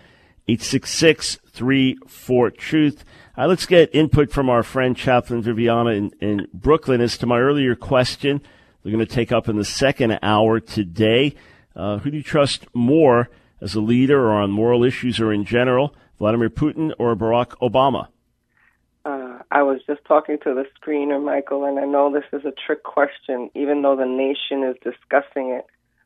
866-34-TRUTH. Let's get input from our friend Chaplain Viviana in Brooklyn. As to my earlier question, we're going to take up in the second hour today. Who do you trust more as a leader or on moral issues or in general, Vladimir Putin or Barack Obama?
I was just talking to the screener, Michael, and I know this is a trick question, even though the nation is discussing it.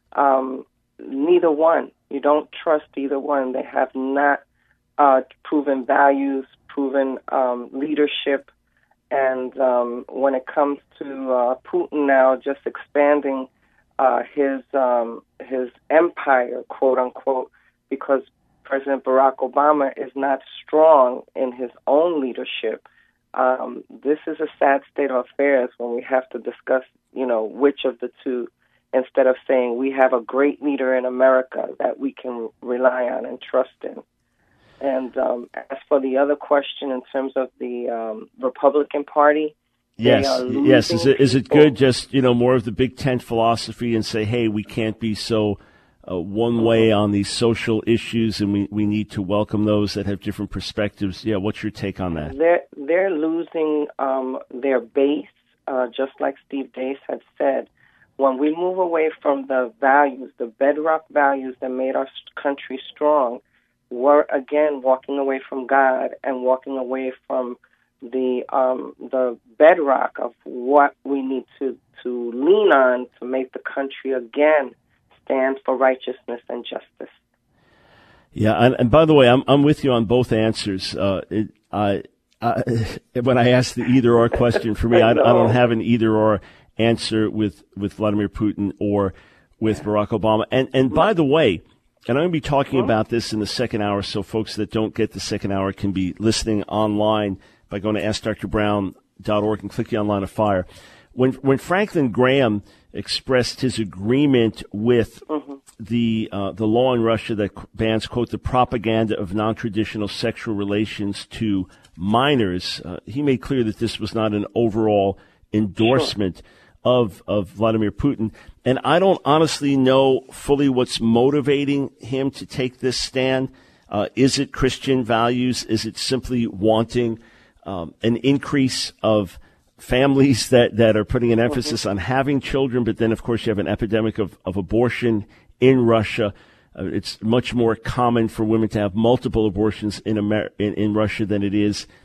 Neither one. You don't trust either one. They have not proven values, proven leadership, and when it comes to Putin now just expanding his empire, quote unquote, because President Barack Obama is not strong in his own leadership. This is a sad state of affairs when we have to discuss, which of the two, instead of saying we have a great leader in America that we can rely on and trust in. And as for the other question in terms of the Republican Party,
yes. Is it good just, more of the Big Tent philosophy and say, hey, we can't be so one way on these social issues, and we need to welcome those that have different perspectives. Yeah, what's your take on that?
They're losing their base, just like Steve Deace had said. When we move away from the values, the bedrock values that made our country strong, we're again walking away from God and walking away from the bedrock of what we need to lean on to make the country again stand for righteousness and justice.
Yeah, and by the way, I'm with you on both answers. When I ask the either-or question, for me, I don't have an either-or answer with Vladimir Putin or with Barack Obama. And by the way, and I'm going to be talking about this in the second hour, so folks that don't get the second hour can be listening online by going to AskDrBrown.org and click the Line of Fire. When Franklin Graham expressed his agreement with the law in Russia that bans, quote, the propaganda of non-traditional sexual relations to minors, he made clear that this was not an overall endorsement of Vladimir Putin. And I don't honestly know fully what's motivating him to take this stand. Is it Christian values? Is it simply wanting an increase of families that are putting an emphasis on having children? But then, of course, you have an epidemic of abortion in Russia. It's much more common for women to have multiple abortions in Russia than it is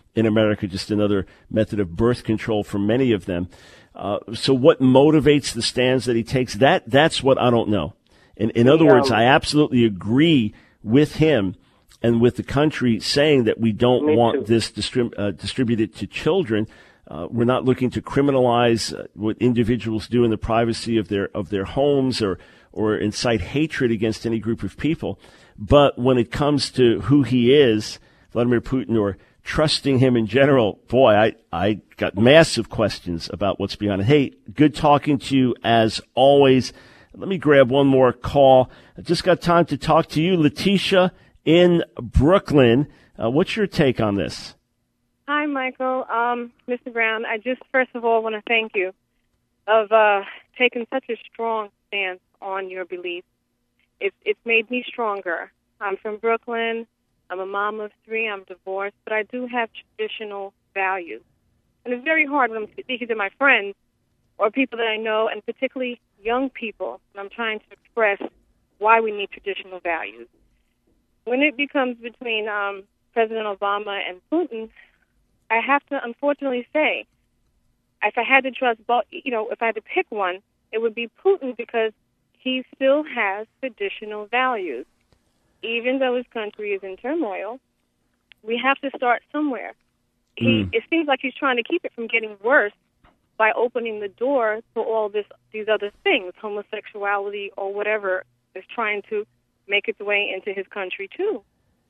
in America, just another method of birth control for many of them. So what motivates the stands that he takes? That's what I don't know. In other words, I absolutely agree with him and with the country saying that we don't want this distributed to children. We're not looking to criminalize what individuals do in the privacy of their homes or incite hatred against any group of people. But when it comes to who he is, Vladimir Putin, or trusting him in general, boy, I got massive questions about what's behind it. Hey, good talking to you as always. Let me grab one more call. I just got time to talk to you, Letitia in Brooklyn. What's your take on this?
Hi, Michael. Mr. Brown, I just first of all want to thank you of taking such a strong stance on your beliefs. It's made me stronger. I'm from Brooklyn. I'm a mom of 3. I'm divorced, but I do have traditional values. And it's very hard when I'm speaking to my friends or people that I know, and particularly young people, and I'm trying to express why we need traditional values. When it becomes between President Obama and Putin, I have to unfortunately say, if I had to trust, if I had to pick one, it would be Putin, because he still has traditional values. Even though his country is in turmoil, we have to start somewhere. It seems like he's trying to keep it from getting worse by opening the door to all these other things, homosexuality or whatever is trying to make its way into his country too.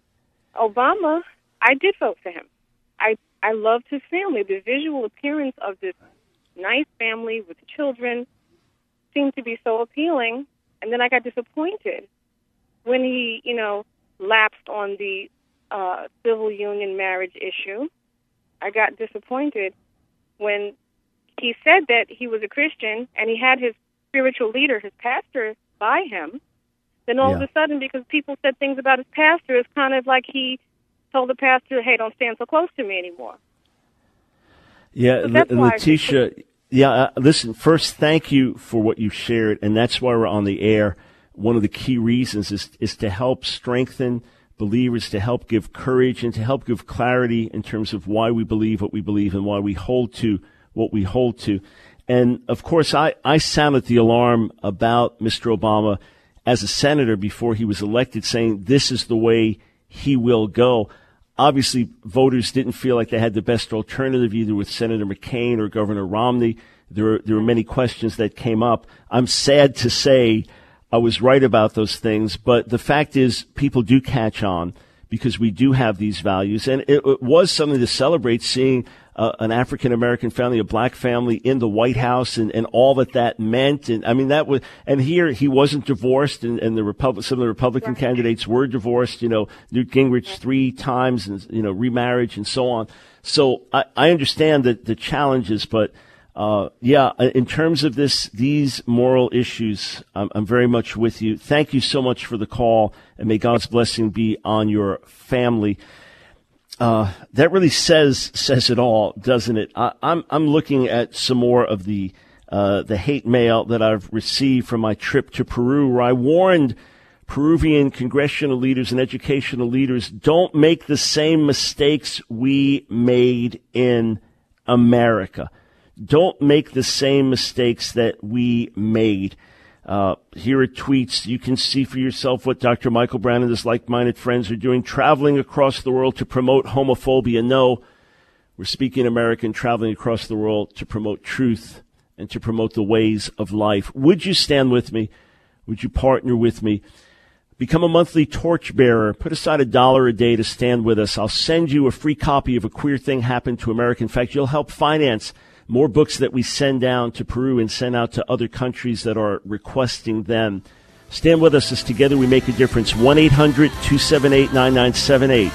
Obama, I did vote for him. I loved his family. The visual appearance of this nice family with children seemed to be so appealing, and then I got disappointed when he, lapsed on the civil union marriage issue. I got disappointed when he said that he was a Christian and he had his spiritual leader, his pastor, by him. Then all of a sudden, because people said things about his pastor, it's kind of like he told the pastor, hey, don't stand so close to me anymore.
Yeah, Letitia, listen, first, thank you for what you shared, and that's why we're on the air. One of the key reasons is to help strengthen believers, to help give courage, and to help give clarity in terms of why we believe what we believe and why we hold to what we hold to. And, of course, I sounded the alarm about Mr. Obama as a senator before he was elected, saying this is the way he will go. Obviously, voters didn't feel like they had the best alternative, either with Senator McCain or Governor Romney. There were many questions that came up. I'm sad to say I was right about those things, but the fact is people do catch on because we do have these values. And it was something to celebrate, seeing an African-American family, a black family in the White House, and all that meant. And I mean, and here he wasn't divorced, and some of the Republican candidates were divorced, Newt Gingrich 3 times, and, remarriage and so on. So I understand the challenges, but in terms of these moral issues, I'm very much with you. Thank you so much for the call, and may God's blessing be on your family. That really says it all, doesn't it? I'm looking at some more of the hate mail that I've received from my trip to Peru, where I warned Peruvian congressional leaders and educational leaders, don't make the same mistakes we made in America. Don't make the same mistakes that we made. Here are tweets. You can see for yourself what Dr. Michael Brown and his like-minded friends are doing, traveling across the world to promote homophobia. No, we're speaking American, traveling across the world to promote truth and to promote the ways of life. Would you stand with me? Would you partner with me? Become a monthly torchbearer. Put aside $1 a day to stand with us. I'll send you a free copy of A Queer Thing Happened to America. In fact, you'll help finance more books that we send down to Peru and send out to other countries that are requesting them. Stand with us as together we make a difference. 1-800-278-9978.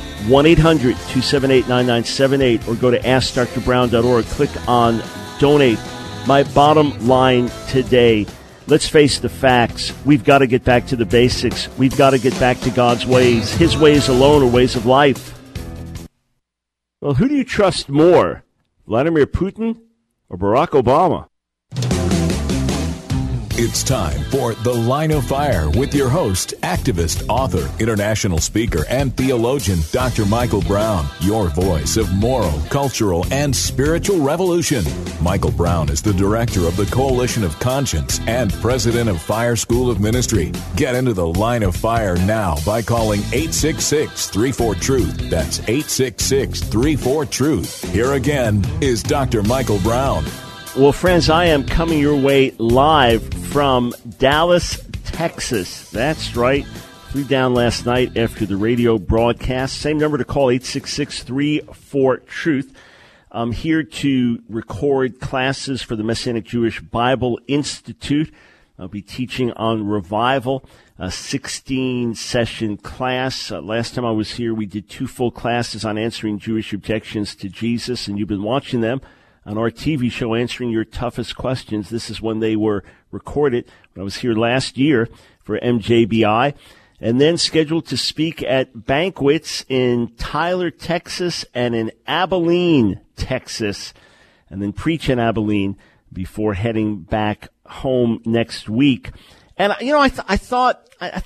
1-800-278-9978. Or go to AskDrBrown.org. Click on Donate. My bottom line today, let's face the facts. We've got to get back to the basics. We've got to get back to God's ways. His ways alone are ways of life. Well, who do you trust more? Vladimir Putin or Barack Obama?
It's time for The Line of Fire with your host, activist, author, international speaker, and theologian, Dr. Michael Brown, your voice of moral, cultural, and spiritual revolution. Michael Brown is the director of the Coalition of Conscience and president of Fire School of Ministry. Get into The Line of Fire now by calling 866-34-TRUTH. That's 866-34-TRUTH. Here again is Dr. Michael Brown.
Well, friends, I am coming your way live from Dallas, Texas. That's right. Flew down last night after the radio broadcast. Same number to call, 866-34-TRUTH. I'm here to record classes for the Messianic Jewish Bible Institute. I'll be teaching on revival, a 16-session class. Last time I was here, we did 2 full classes on answering Jewish objections to Jesus, and you've been watching them on our TV show, Answering Your Toughest Questions. This is when they were recorded, when I was here last year for MJBI, and then scheduled to speak at banquets in Tyler, Texas, and in Abilene, Texas, and then preach in Abilene before heading back home next week. And, you know, I thought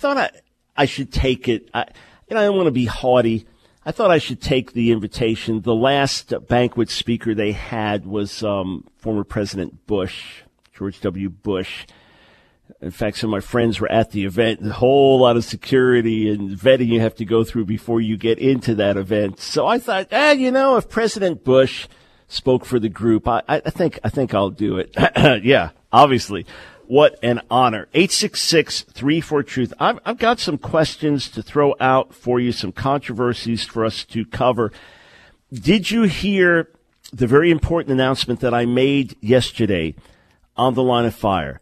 I should take it. I don't want to be haughty. I thought I should take the invitation. The last banquet speaker they had was former President Bush, George W. Bush. In fact, some of my friends were at the event. A whole lot of security and vetting you have to go through before you get into that event. So I thought, if President Bush spoke for the group, I think I'll do it. Yeah, obviously. What an honor. 866-34-TRUTH. I've got some questions to throw out for you, some controversies for us to cover. Did you hear the very important announcement that I made yesterday on The Line of Fire?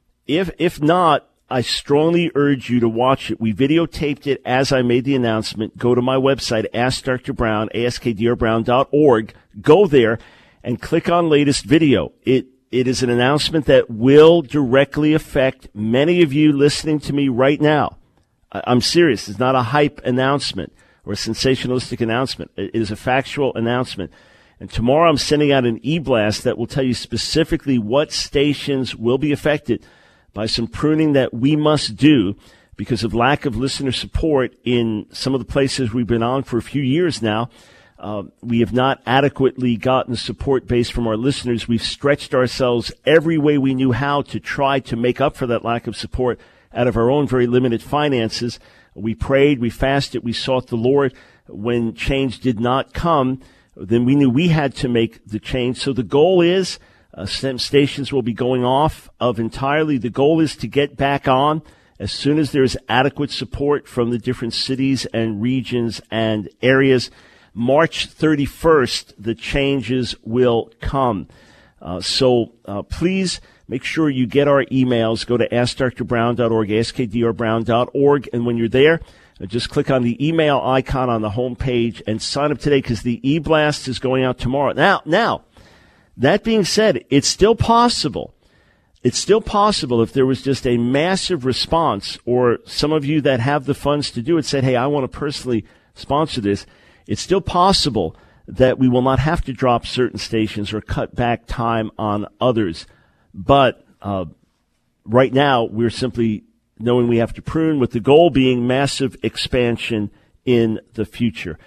If not, I strongly urge you to watch it. We videotaped it as I made the announcement. Go to my website, Ask Dr. Brown, askdrbrown.org. Go there and click on latest video. It is an announcement that will directly affect many of you listening to me right now. I'm serious. It's not a hype announcement or a sensationalistic announcement. It is a factual announcement. And tomorrow I'm sending out an e-blast that will tell you specifically what stations will be affected by some pruning that we must do because of lack of listener support in some of the places we've been on for a few years now. We have not adequately gotten the support base from our listeners. We've stretched ourselves every way we knew how to try to make up for that lack of support out of our own very limited finances. We prayed, we fasted, we sought the Lord. When change did not come, then we knew we had to make the change. So the goal is, some stations will be going off of entirely. The goal is to get back on as soon as there's adequate support from the different cities and regions and areas. March 31st, the changes will come. So please make sure you get our emails. Go to AskDrBrown.org, AskDrBrown.org, and when you're there, just click on the email icon on the home page and sign up today because the e-blast is going out tomorrow. Now, that being said, it's still possible. It's still possible if there was just a massive response or some of you that have the funds to do it said, hey, I want to personally sponsor this. It's still possible that we will not have to drop certain stations or cut back time on others. But right now, we're simply knowing we have to prune with the goal being massive expansion in the future.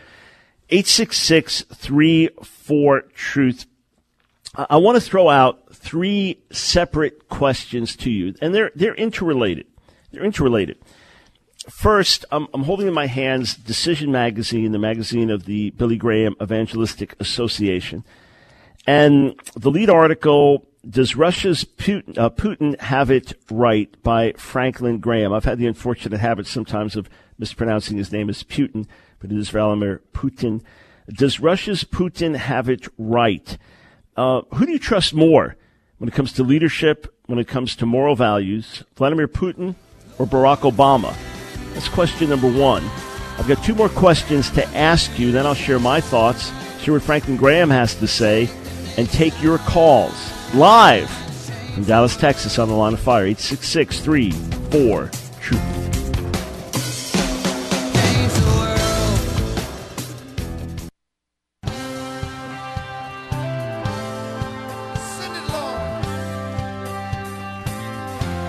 866-34-TRUTH. I want to throw out 3 separate questions to you, and they're interrelated. They're interrelated. First, I'm holding in my hands Decision Magazine, the magazine of the Billy Graham Evangelistic Association. And the lead article, Does Russia's Putin Have It Right? By Franklin Graham. I've had the unfortunate habit sometimes of mispronouncing his name as Putin, but it is Vladimir Putin. Does Russia's Putin have it right? Who do you trust more when it comes to leadership, when it comes to moral values, Vladimir Putin or Barack Obama? That's question number 1. I've got 2 more questions to ask you, then I'll share my thoughts, hear what Franklin Graham has to say, and take your calls live from Dallas, Texas on The Line of Fire, 866-34-TRUTH.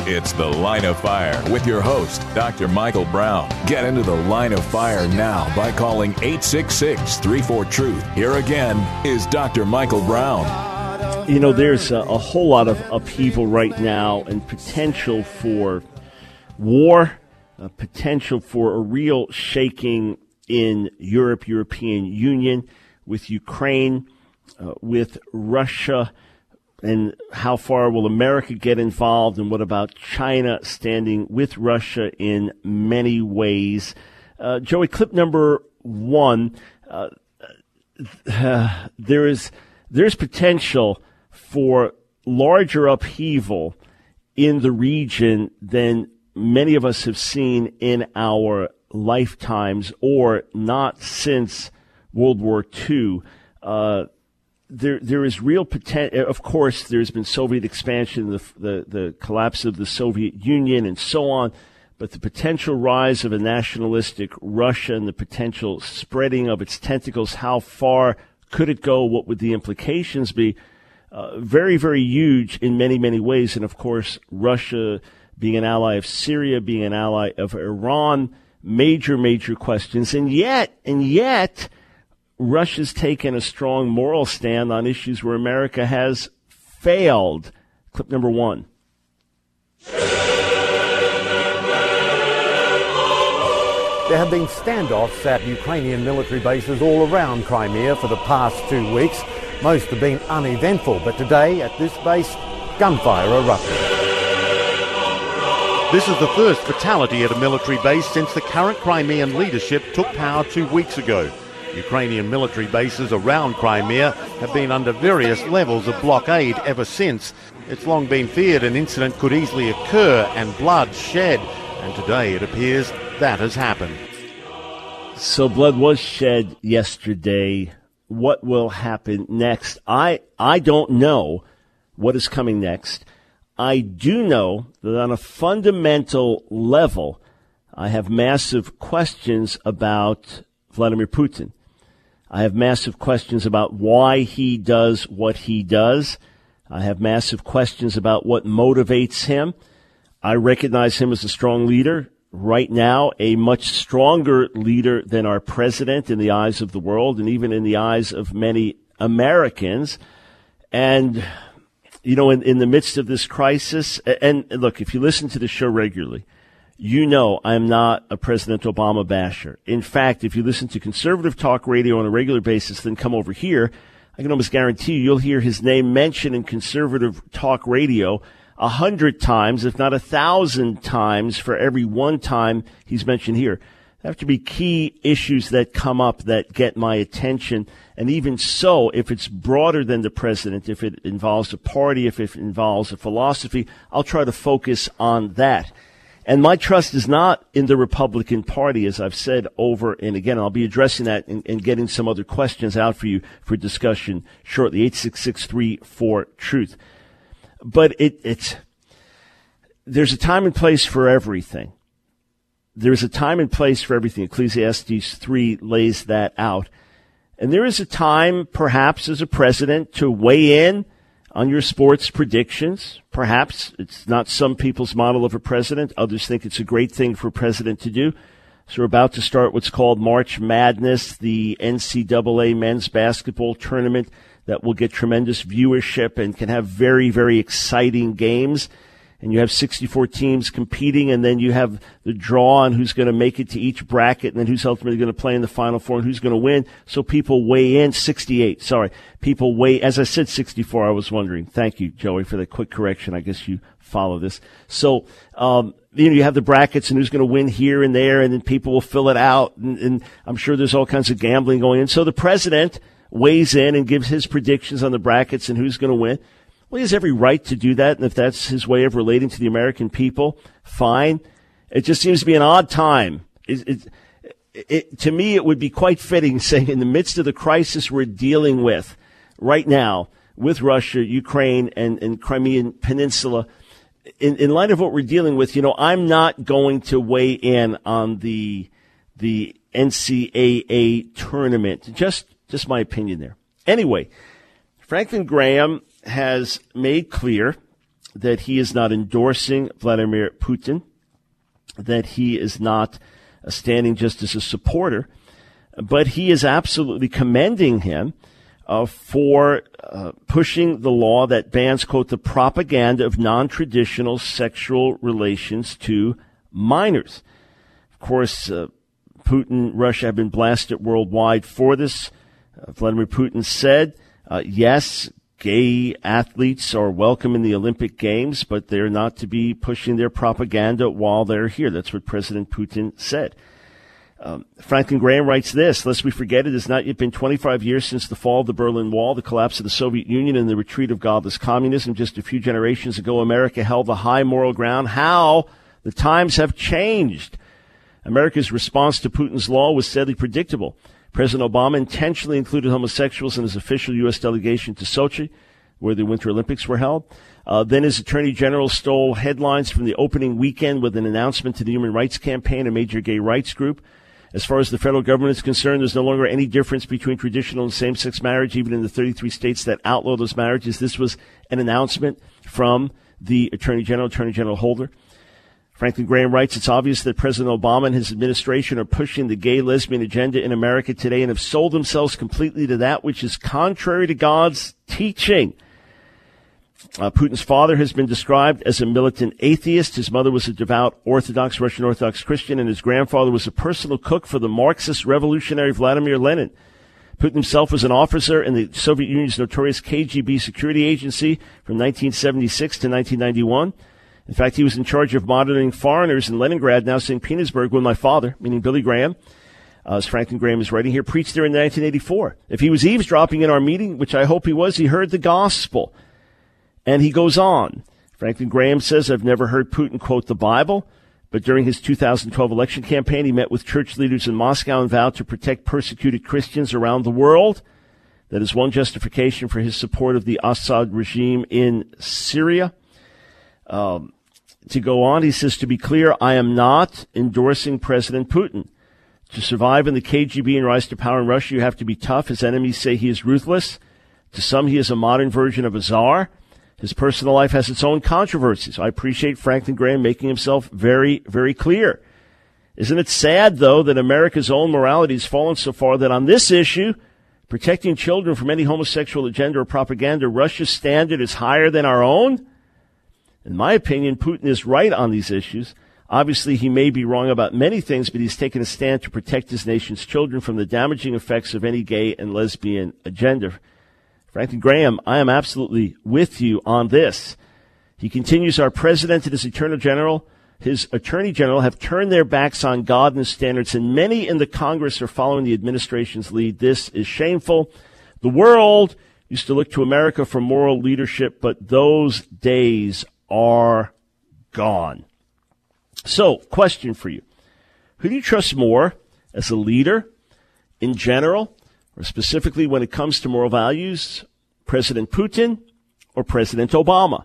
It's The Line of Fire with your host, Dr. Michael Brown. Get into The Line of Fire now by calling 866-34-TRUTH. Here again is Dr. Michael Brown.
You know, there's a whole lot of upheaval right now and potential for war, potential for a real shaking in European Union, with Ukraine, with Russia, and how far will America get involved, and what about China standing with Russia in many ways? Joey, clip number 1, there's potential for larger upheaval in the region than many of us have seen in our lifetimes, or not since World War II. There is real potential. Of course, there's been Soviet expansion, the collapse of the Soviet Union, and so on. But the potential rise of a nationalistic Russia and the potential spreading of its tentacles, how far could it go? What would the implications be? Very, very huge in many, many ways. And, of course, Russia being an ally of Syria, being an ally of Iran, major, major questions. And yet, Russia's taken a strong moral stand on issues where America has failed. Clip number 1.
There have been standoffs at Ukrainian military bases all around Crimea for the past 2 weeks. Most have been uneventful, but today at this base, gunfire erupted.
This is the first fatality at a military base since the current Crimean leadership took power 2 weeks ago. Ukrainian military bases around Crimea have been under various levels of blockade ever since. It's long been feared an incident could easily occur and blood shed, and today it appears that has happened.
So blood was shed yesterday. What will happen next? I don't know what is coming next. I do know that on a fundamental level, I have massive questions about Vladimir Putin. I have massive questions about why he does what he does. I have massive questions about what motivates him. I recognize him as a strong leader. Right now, a much stronger leader than our president in the eyes of the world and even in the eyes of many Americans. And, you know, in the midst of this crisis, and look, if you listen to the show regularly, you know I'm not a President Obama basher. In fact, if you listen to conservative talk radio on a regular basis, then come over here, I can almost guarantee you'll hear his name mentioned in conservative talk radio 100 times, if not 1,000 times, for every one time he's mentioned here. There have to be key issues that come up that get my attention. And even so, if it's broader than the president, if it involves a party, if it involves a philosophy, I'll try to focus on that. And my trust is not in the Republican Party, as I've said over and again. I'll be addressing that and getting some other questions out for you for discussion shortly. 866-34-TRUTH. But there's a time and place for everything. There's a time and place for everything. Ecclesiastes 3 lays that out. And there is a time, perhaps, as a president to weigh in on your sports predictions. Perhaps it's not some people's model of a president. Others think it's a great thing for a president to do. So we're about to start what's called March Madness, the NCAA men's basketball tournament that will get tremendous viewership and can have very, very exciting games. And you have 64 teams competing, and then you have the draw on who's going to make it to each bracket, and then who's ultimately going to play in the Final Four and who's going to win. So people weigh in. 68, sorry. People weigh, as I said 64, I was wondering. Thank you, Joey, for the quick correction. I guess you follow this. So, you have the brackets and who's going to win here and there, and then people will fill it out, and I'm sure there's all kinds of gambling going in. So the president weighs in and gives his predictions on the brackets and who's going to win. Well, he has every right to do that, and if that's his way of relating to the American people, fine. It just seems to be an odd time. To me, it would be quite fitting, saying in the midst of the crisis we're dealing with right now with Russia, Ukraine, and Crimean Peninsula, in light of what we're dealing with, I'm not going to weigh in on the NCAA tournament. Just my opinion there. Anyway, Franklin Graham has made clear that he is not endorsing Vladimir Putin, that he is not standing just as a supporter, but he is absolutely commending him for pushing the law that bans, quote, the propaganda of non-traditional sexual relations to minors. Of course, Putin, Russia have been blasted worldwide for this. Vladimir Putin said, yes, gay athletes are welcome in the Olympic Games, but they're not to be pushing their propaganda while they're here. That's what President Putin said. Franklin Graham writes this: lest we forget, it has not yet been 25 years since the fall of the Berlin Wall, the collapse of the Soviet Union, and the retreat of godless communism. Just a few generations ago, America held the high moral ground. How the times have changed. America's response to Putin's law was sadly predictable. President Obama intentionally included homosexuals in his official U.S. delegation to Sochi, where the Winter Olympics were held. Then his attorney general stole headlines from the opening weekend with an announcement to the Human Rights Campaign, a major gay rights group. As far as the federal government is concerned, there's no longer any difference between traditional and same-sex marriage, even in the 33 states that outlaw those marriages. This was an announcement from the Attorney General Holder. Franklin Graham writes, it's obvious that President Obama and his administration are pushing the gay lesbian agenda in America today and have sold themselves completely to that which is contrary to God's teaching. Putin's father has been described as a militant atheist. His mother was a devout Russian Orthodox Christian, and his grandfather was a personal cook for the Marxist revolutionary Vladimir Lenin. Putin himself was an officer in the Soviet Union's notorious KGB security agency from 1976 to 1991. In fact, he was in charge of monitoring foreigners in Leningrad, now St. Petersburg, when my father, meaning Billy Graham, as Franklin Graham is writing here, preached there in 1984. If he was eavesdropping in our meeting, which I hope he was, he heard the gospel. And he goes on. Franklin Graham says, I've never heard Putin quote the Bible, but during his 2012 election campaign, he met with church leaders in Moscow and vowed to protect persecuted Christians around the world. That is one justification for his support of the Assad regime in Syria. To go on, he says, to be clear, I am not endorsing President Putin. To survive in the KGB and rise to power in Russia, you have to be tough. His enemies say he is ruthless. To some, he is a modern version of a czar. His personal life has its own controversies. I appreciate Franklin Graham making himself very, very clear. Isn't it sad, though, that America's own morality has fallen so far that on this issue, protecting children from any homosexual agenda or propaganda, Russia's standard is higher than our own? In my opinion, Putin is right on these issues. Obviously, he may be wrong about many things, but he's taken a stand to protect his nation's children from the damaging effects of any gay and lesbian agenda. Franklin Graham, I am absolutely with you on this. He continues, our president and his attorney general have turned their backs on God and his standards, and many in the Congress are following the administration's lead. This is shameful. The world used to look to America for moral leadership, but those days are gone. So, question for you. Who do you trust more as a leader in general, or specifically when it comes to moral values, President Putin or President Obama?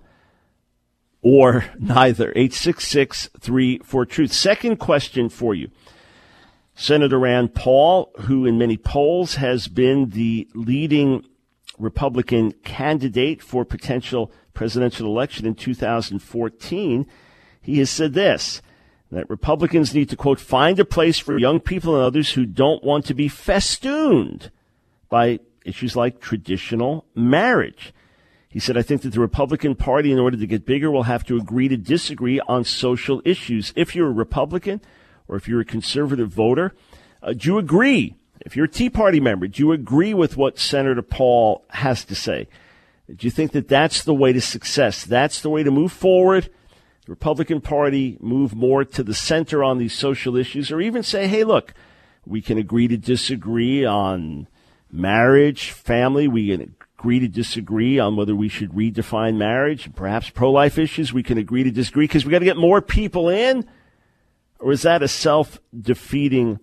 Or neither. 866-34-TRUTH. Second question for you. Senator Rand Paul, who in many polls has been the leading Republican candidate for potential presidential election in 2014, he has said this, that Republicans need to, quote, find a place for young people and others who don't want to be festooned by issues like traditional marriage. He said, I think that the Republican Party, in order to get bigger, will have to agree to disagree on social issues. If you're a Republican or if you're a conservative voter, do you agree? If you're a Tea Party member, do you agree with what Senator Paul has to say? Do you think that that's the way to success? That's the way to move forward? The Republican Party move more to the center on these social issues, or even say, hey, look, we can agree to disagree on marriage, family. We can agree to disagree on whether we should redefine marriage, perhaps pro-life issues. We can agree to disagree because we got to get more people in. Or is that a self-defeating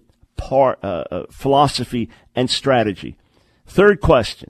philosophy and strategy? Third question.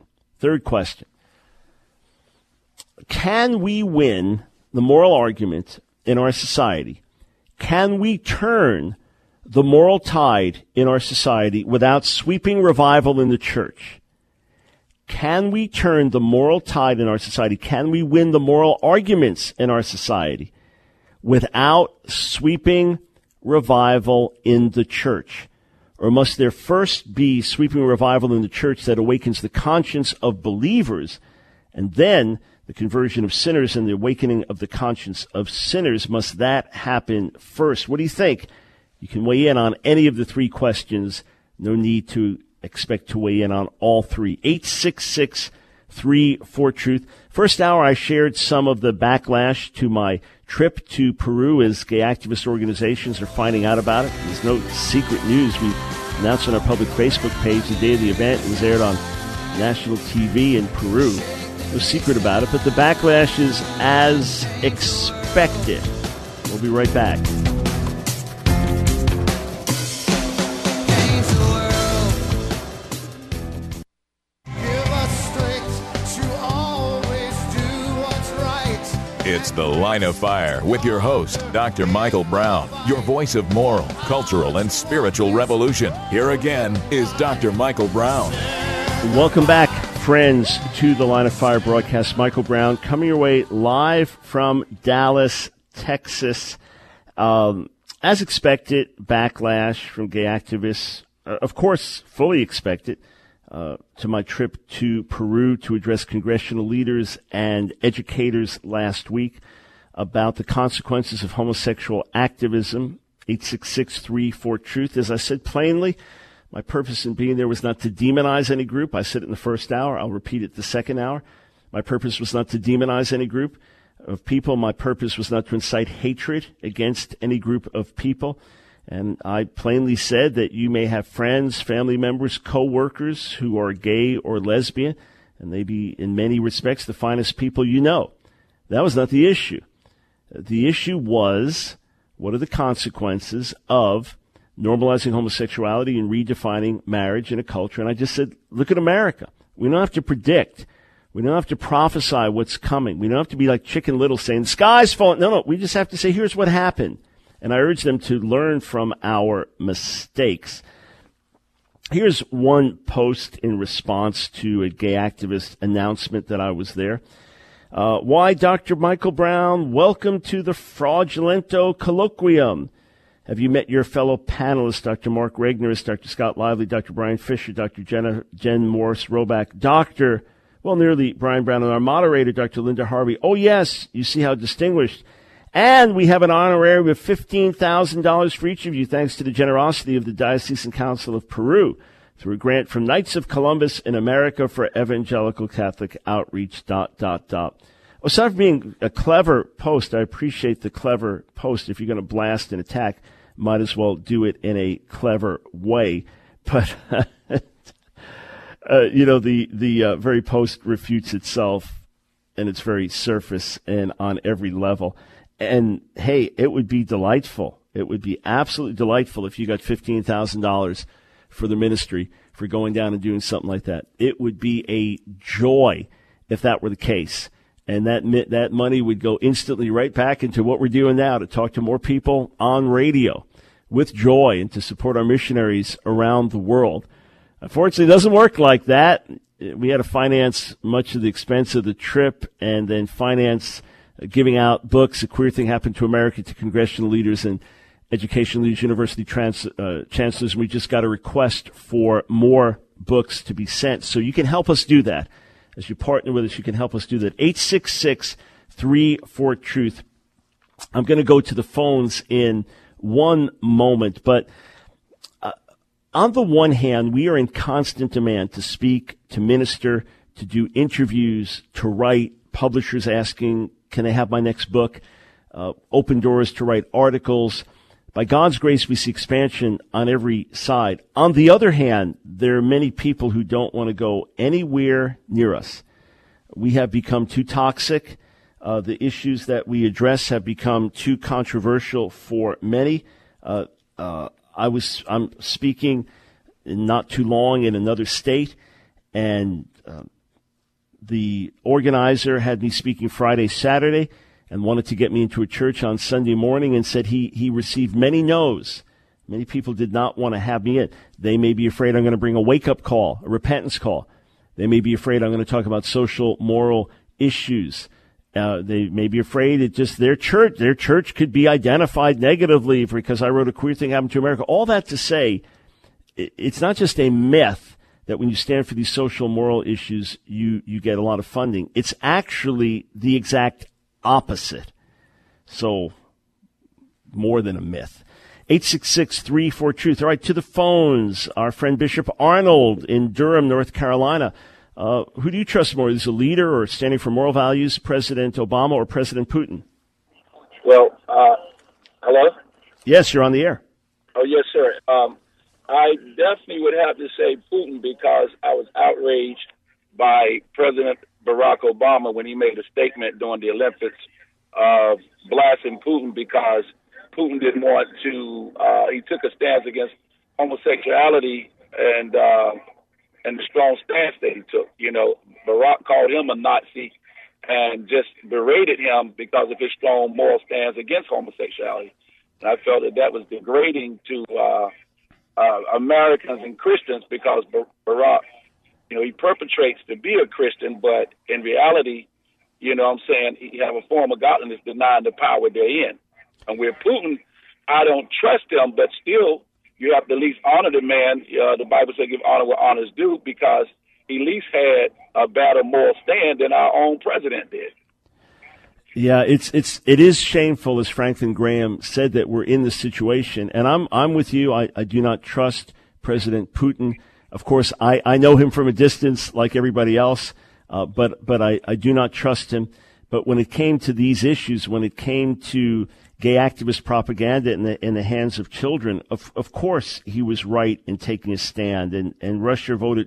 Can we win the moral argument in our society? Can we turn the moral tide in our society without sweeping revival in the church? Can we turn the moral tide in our society? Can we win the moral arguments in our society without sweeping revival in the church? Or must there first be sweeping revival in the church that awakens the conscience of believers, and then the conversion of sinners and the awakening of the conscience of sinners? Must that happen first? What do you think? You can weigh in on any of the three questions. No need to expect to weigh in on all three. 866-34-TRUTH. First hour, I shared some of the backlash to my trip to Peru as gay activist organizations are finding out about it. There's no secret news. We announced on our public Facebook page the day of the event. It was aired on national TV in Peru. No secret about it, but the backlash is as expected. We'll be right back.
It's The Line of Fire with your host, Dr. Michael Brown, your voice of moral, cultural, and spiritual revolution. Here again is Dr. Michael Brown.
Welcome back, friends, to The Line of Fire broadcast. Michael Brown coming your way live from Dallas, Texas. As expected, backlash from gay activists, of course, fully expected, to my trip to Peru to address congressional leaders and educators last week about the consequences of homosexual activism. 866-34-TRUTH. As I said plainly, my purpose in being there was not to demonize any group. I said it in the first hour. I'll repeat it the second hour. My purpose was not to demonize any group of people. My purpose was not to incite hatred against any group of people. And I plainly said that you may have friends, family members, co-workers who are gay or lesbian, and they be, in many respects, the finest people you know. That was not the issue. The issue was, what are the consequences of normalizing homosexuality and redefining marriage in a culture? And I just said, look at America. We don't have to predict. We don't have to prophesy what's coming. We don't have to be like Chicken Little saying, the sky's falling. No, we just have to say, here's what happened. And I urge them to learn from our mistakes. Here's one post in response to a gay activist announcement that I was there. Why, Dr. Michael Brown, welcome to the Fraudulento Colloquium. Have you met your fellow panelists, Dr. Mark Regnerus, Dr. Scott Lively, Dr. Brian Fisher, Dr. Jen Morris-Roback, nearly Brian Brown, and our moderator, Dr. Linda Harvey. Oh, yes, you see how distinguished. And we have an honorarium of $15,000 for each of you, thanks to the generosity of the Diocesan Council of Peru, through a grant from Knights of Columbus in America for Evangelical Catholic Outreach, ... Aside from being a clever post, I appreciate the clever post. If you're going to blast and attack, might as well do it in a clever way. But, the very post refutes itself, and it's very surface and on every level. And, hey, it would be delightful. It would be absolutely delightful if you got $15,000 for the ministry for going down and doing something like that. It would be a joy if that were the case. And that money would go instantly right back into what we're doing now, to talk to more people on radio with joy and to support our missionaries around the world. Unfortunately, it doesn't work like that. We had to finance much of the expense of the trip and then finance giving out books. A Queer Thing Happened to America to congressional leaders and education leaders, university chancellors. And we just got a request for more books to be sent. So you can help us do that. As you partner with us, you can help us do that. 866-34-TRUTH. I'm going to go to the phones in one moment, but on the one hand, we are in constant demand to speak, to minister, to do interviews, to write. Publishers asking, can I have my next book? Open doors to write articles. By God's grace, we see expansion on every side. On the other hand, there are many people who don't want to go anywhere near us. We have become too toxic. The issues that we address have become too controversial for many. I'm speaking not too long in another state, and the organizer had me speaking Friday, Saturday, and wanted to get me into a church on Sunday morning, and said he received many no's. Many people did not want to have me in. They may be afraid I'm going to bring a wake-up call, a repentance call. They may be afraid I'm going to talk about social, moral issues. They may be afraid that just their church could be identified negatively because I wrote A Queer Thing Happened to America. All that to say, it's not just a myth that when you stand for these social, moral issues, you get a lot of funding. It's actually the exact opposite. So, more than a myth. 866-34-TRUTH. All right, to the phones. Our friend Bishop Arnold in Durham, North Carolina. Who do you trust more? Is a leader or standing for moral values, President Obama or President Putin?
Well, hello?
Yes, you're on the air.
Oh, yes, sir. I definitely would have to say Putin because I was outraged by President Barack Obama when he made a statement during the Olympics blasting Putin because Putin didn't want to, he took a stance against homosexuality and the strong stance that he took. You know, Barack called him a Nazi and just berated him because of his strong moral stance against homosexuality. And I felt that was degrading to Americans and Christians because Barack, you know, he perpetrates to be a Christian, but in reality, you know what I'm saying, he have a form of godliness denying the power therein. And with Putin, I don't trust him, but still, you have to at least honor the man. The Bible says give honor what honor is due because he at least had a better moral stand than our own president did.
Yeah, it is shameful, as Franklin Graham said, that we're in this situation. And I'm with you. I do not trust President Putin. Of course, I know him from a distance like everybody else, but I do not trust him. But when it came to these issues, when it came to gay activist propaganda in the hands of children, of course he was right in taking a stand. And Russia voted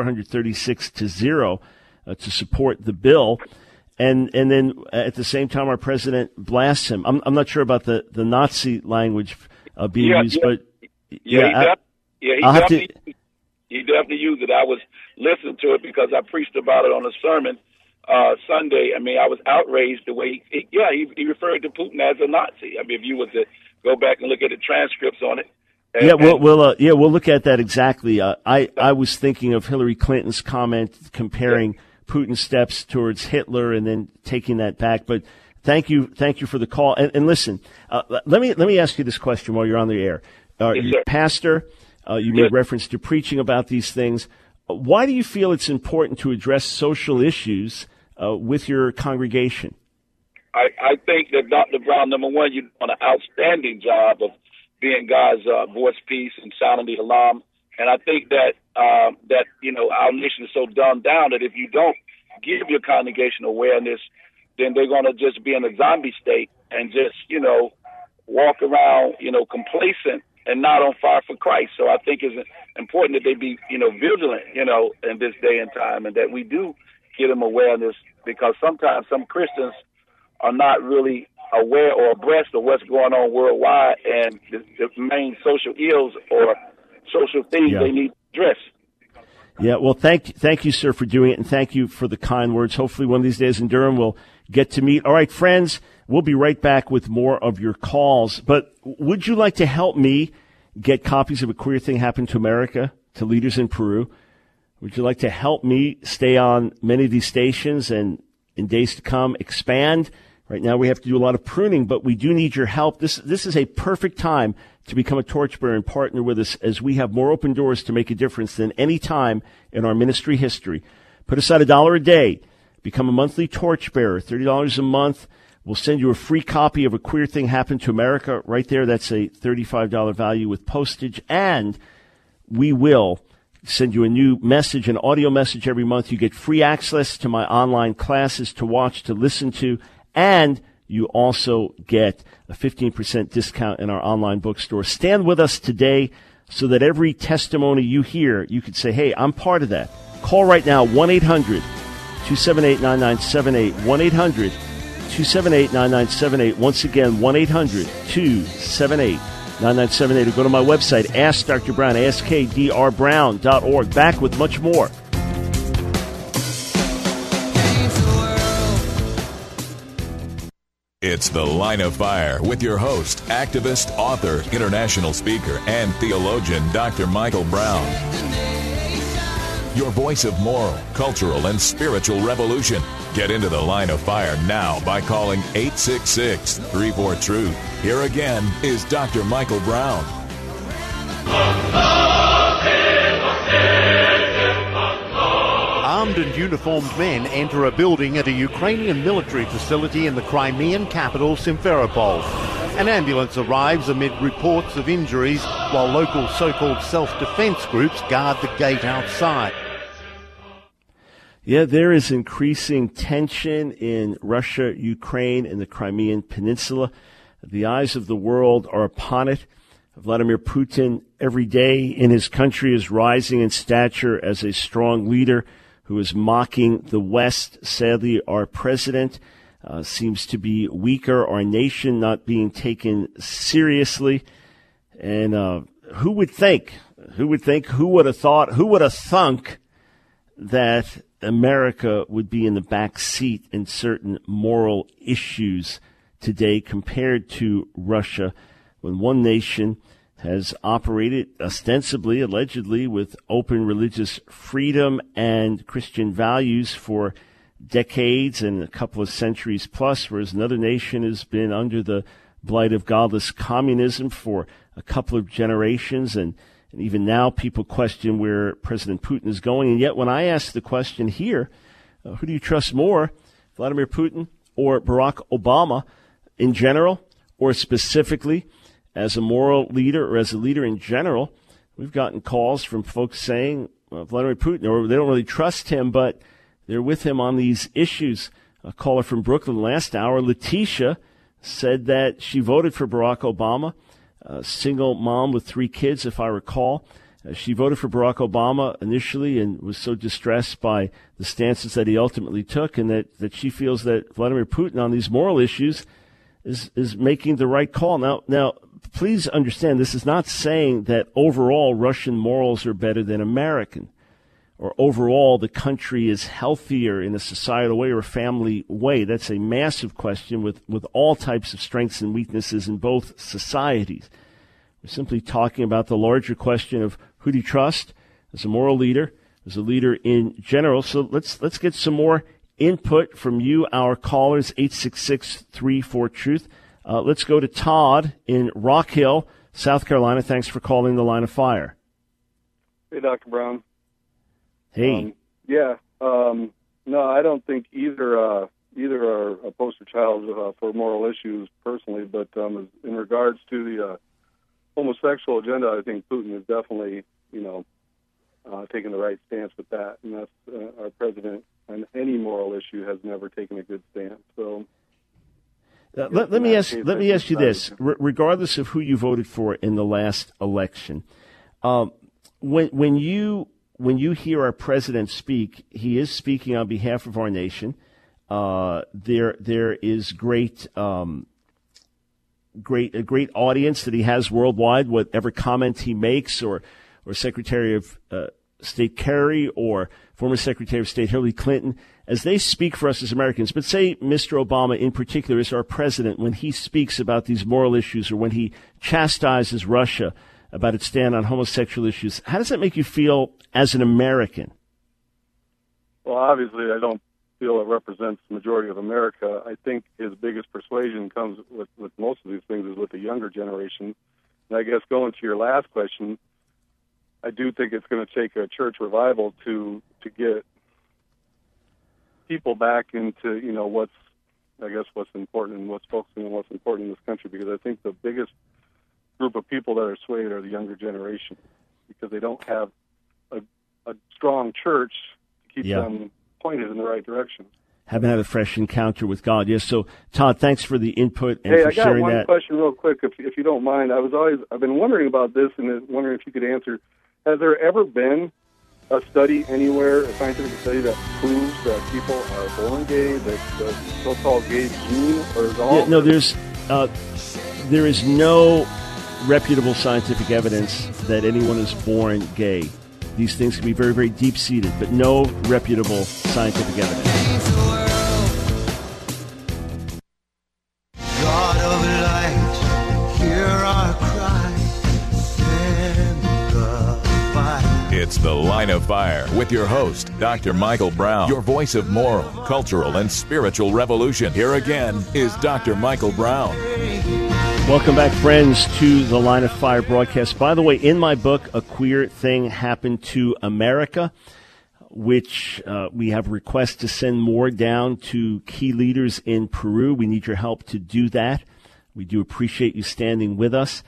436-0 to support the bill. And then at the same time, our president blasts him. I'm not sure about the Nazi language being used, but
he definitely used it. I was listening to it because I preached about it on a sermon Sunday. I mean, I was outraged the way he referred to Putin as a Nazi. I mean, if you were to go back and look at the transcripts on it.
We'll look at that exactly. I was thinking of Hillary Clinton's comment comparing Putin's steps towards Hitler and then taking that back. But thank you for the call. And listen, let me ask you this question while you're on the air. You're a pastor. You made reference to preaching about these things. Why do you feel it's important to address social issues with your congregation?
I think that Dr. Brown, number one, you've done an outstanding job of being God's voice, peace, and sounding the alarm. And I think that you know, our nation is so dumbed down that if you don't give your congregation awareness, then they're going to just be in a zombie state and just, you know, walk around, you know, complacent and not on fire for Christ. So I think it's important that they be, you know, vigilant, you know, in this day and time, and that we do give them awareness, because sometimes some Christians are not really aware or abreast of what's going on worldwide and the main social ills or social things they need to address.
Yeah, well, thank you, sir, for doing it, and thank you for the kind words. Hopefully one of these days in Durham we'll get to meet. All right, friends, we'll be right back with more of your calls. But would you like to help me get copies of A Queer Thing Happened to America to leaders in Peru? Would you like to help me stay on many of these stations and in days to come expand? Right now we have to do a lot of pruning, but we do need your help. This is a perfect time to become a torchbearer and partner with us as we have more open doors to make a difference than any time in our ministry history. Put aside $1 a day. Become a monthly torchbearer, $30 a month. We'll send you a free copy of A Queer Thing Happened to America right there. That's a $35 value with postage. And we will send you a new message, an audio message every month. You get free access to my online classes to watch, to listen to, and you also get a 15% discount in our online bookstore. Stand with us today so that every testimony you hear, you could say, hey, I'm part of that. Call right now, 1-800-278-9978, 1-800-278-9978. Once again, 1-800-278-9978. Or go to my website, Ask Dr. Brown, askdrbrown.org. Back with much more.
It's The Line of Fire with your host, activist, author, international speaker, and theologian, Dr. Michael Brown. your voice of moral, cultural, and spiritual revolution. Get into the line of fire now by calling 866-34-TRUTH. Here again is Dr. Michael Brown.
Armed and uniformed men enter a building at a Ukrainian military facility in the Crimean capital, Simferopol. An ambulance arrives amid reports of injuries, while local so-called self-defense groups guard the gate outside.
Yeah, there is increasing tension in Russia, Ukraine, and the Crimean Peninsula. The eyes of the world are upon it. Vladimir Putin, every day in his country, is rising in stature as a strong leader who is mocking the West. Sadly, our president seems to be weaker, our nation not being taken seriously. And who would have thunk that America would be in the back seat in certain moral issues today compared to Russia, when one nation has operated ostensibly, allegedly, with open religious freedom and Christian values for decades and a couple of centuries plus, whereas another nation has been under the blight of godless communism for a couple of generations. And even now people question where President Putin is going. And yet when I ask the question here, who do you trust more, Vladimir Putin or Barack Obama in general, or specifically as a moral leader or as a leader in general, we've gotten calls from folks saying Vladimir Putin, or they don't really trust him, but they're with him on these issues. A caller from Brooklyn last hour, Letitia, said that she voted for Barack Obama, a single mom with 3 kids, if I recall. She voted for Barack Obama initially and was so distressed by the stances that he ultimately took, and that she feels that Vladimir Putin on these moral issues is making the right call. Now, please understand, this is not saying that overall Russian morals are better than American, or overall the country is healthier in a societal way or a family way. That's a massive question with all types of strengths and weaknesses in both societies. We're simply talking about the larger question of who do you trust as a moral leader, as a leader in general. So let's get some more input from you, our callers, 866-34-TRUTH. Let's go to Todd in Rock Hill, South Carolina. Thanks for calling the Line of Fire.
Hey, Dr. Brown.
Hey.
No, I don't think either are a poster child for moral issues personally, but in regards to the homosexual agenda, I think Putin is definitely, taking the right stance with that, and that's our president on any moral issue has never taken a good stance. So.
Let me ask you this: regardless of who you voted for in the last election, when you hear our president speak, he is speaking on behalf of our nation. There is a great audience that he has worldwide. Whatever comment he makes, or Secretary of State Kerry or former Secretary of State Hillary Clinton, as they speak for us as Americans, but say Mr. Obama in particular is our president, when he speaks about these moral issues or when he chastises Russia about its stand on homosexual issues, how does that make you feel as an American?
Well, obviously, I don't feel it represents the majority of America. I think his biggest persuasion comes with most of these things is with the younger generation. And I guess going to your last question, I do think it's going to take a church revival to get people back into, what's important and what's focusing on what's important in this country, because I think the biggest group of people that are swayed are the younger generation, because they don't have a strong church to keep them pointed in the right direction.
Haven't had a fresh encounter with God. Yes. So, Todd, thanks for the input and for sharing that.
I got one question real quick, if you don't mind. I've been wondering about this and wondering if you could answer. Has there ever been a study anywhere, a scientific study that proves that people are born gay, that the so-called gay gene, or is all?
No, there is no reputable scientific evidence that anyone is born gay. These things can be very, very deep-seated, but no reputable scientific evidence.
God of light, hear our cry, send the fire.
It's The Line of Fire with your host, Dr. Michael Brown, your voice of moral, cultural, and spiritual revolution. Here again is Dr. Michael Brown.
Welcome back, friends, to the Line of Fire broadcast. By the way, in my book, A Queer Thing Happened to America, which we have requests to send more down to key leaders in Peru. We need your help to do that. We do appreciate you standing with us.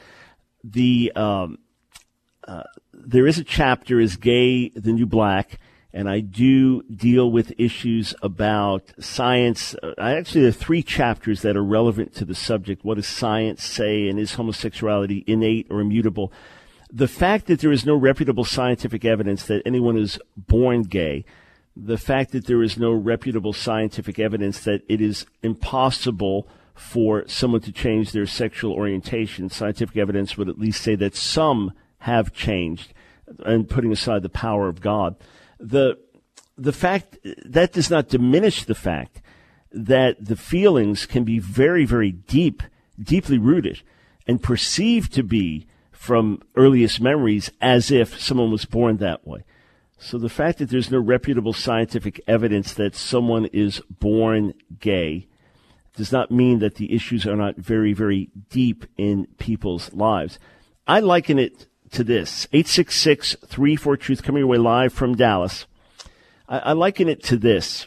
There is a chapter, Is Gay the New Black? And I do deal with issues about science. Actually, there are 3 chapters that are relevant to the subject. What does science say, and is homosexuality innate or immutable? The fact that there is no reputable scientific evidence that anyone is born gay, the fact that there is no reputable scientific evidence that it is impossible for someone to change their sexual orientation, scientific evidence would at least say that some have changed, and putting aside the power of God. The fact that does not diminish the fact that the feelings can be very, very deeply rooted, and perceived to be from earliest memories as if someone was born that way. So the fact that there's no reputable scientific evidence that someone is born gay does not mean that the issues are not very, very deep in people's lives. I liken it to this. 866-34-TRUTH, coming your way live from Dallas. I liken it to this.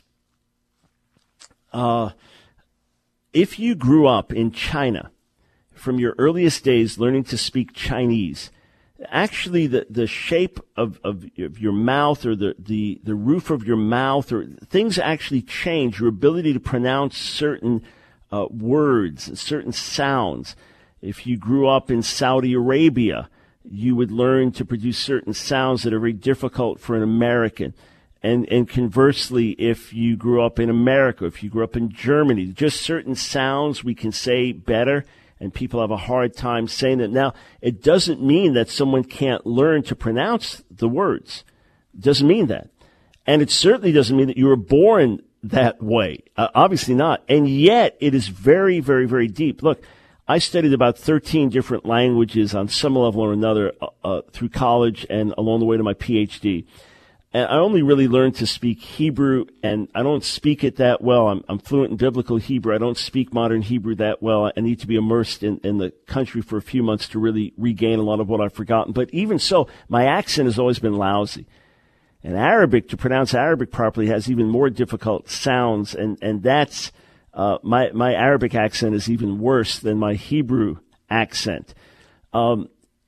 If you grew up in China from your earliest days learning to speak Chinese, actually the shape of your mouth, or the roof of your mouth, or things actually change. Your ability to pronounce certain words, certain sounds. If you grew up in Saudi Arabia, you would learn to produce certain sounds that are very difficult for an American. And conversely, if you grew up in America, if you grew up in Germany, just certain sounds we can say better, and people have a hard time saying that. Now, it doesn't mean that someone can't learn to pronounce the words. It doesn't mean that. And it certainly doesn't mean that you were born that way. Obviously not. And yet, it is very, very, very deep. Look, I studied about 13 different languages on some level or another through college and along the way to my PhD. And I only really learned to speak Hebrew, and I don't speak it that well. I'm fluent in biblical Hebrew. I don't speak modern Hebrew that well. I need to be immersed in the country for a few months to really regain a lot of what I've forgotten. But even so, my accent has always been lousy. And Arabic, to pronounce Arabic properly, has even more difficult sounds, and that's my Arabic accent is even worse than my Hebrew accent. No,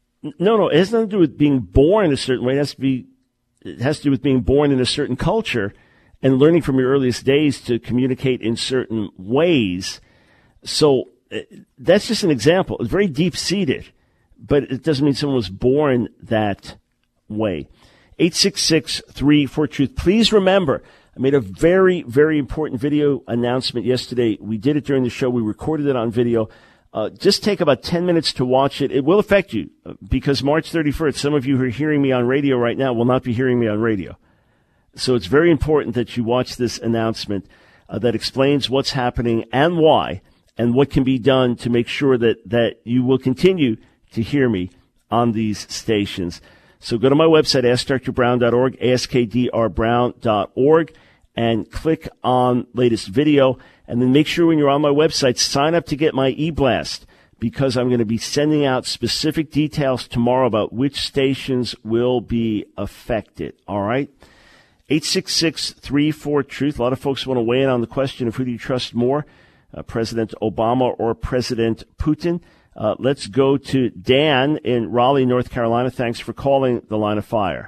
it has nothing to do with being born a certain way. It has to do with being born in a certain culture and learning from your earliest days to communicate in certain ways. So that's just an example. It's very deep-seated, but it doesn't mean someone was born that way. 866-34-TRUTH. Please remember, I made a very, very important video announcement yesterday. We did it during the show. We recorded it on video. Just take about 10 minutes to watch it. It will affect you because March 31st, some of you who are hearing me on radio right now will not be hearing me on radio. So it's very important that you watch this announcement that explains what's happening and why, and what can be done to make sure that you will continue to hear me on these stations. So go to my website, AskDrBrown.org, AskDrBrown.org, and click on latest video. And then make sure when you're on my website, sign up to get my e-blast, because I'm going to be sending out specific details tomorrow about which stations will be affected. All right? 866-34-TRUTH. A lot of folks want to weigh in on the question of who do you trust more, President Obama or President Putin. Let's go to Dan in Raleigh, North Carolina. Thanks for calling the Line of Fire.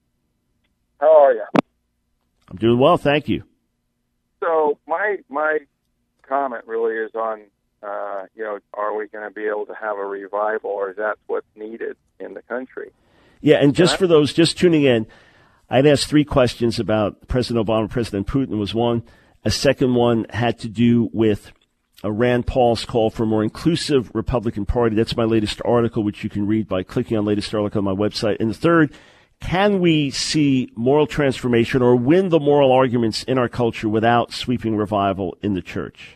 How are you?
I'm doing well, thank you.
So my comment really is on, are we going to be able to have a revival, or is that what's needed in the country?
Yeah, and just for those just tuning in, I'd asked 3 questions about President Obama. President Putin was one. A second one had to do with Rand Paul's call for a more inclusive Republican Party. That's my latest article, which you can read by clicking on latest article on my website. And the third, can we see moral transformation or win the moral arguments in our culture without sweeping revival in the church?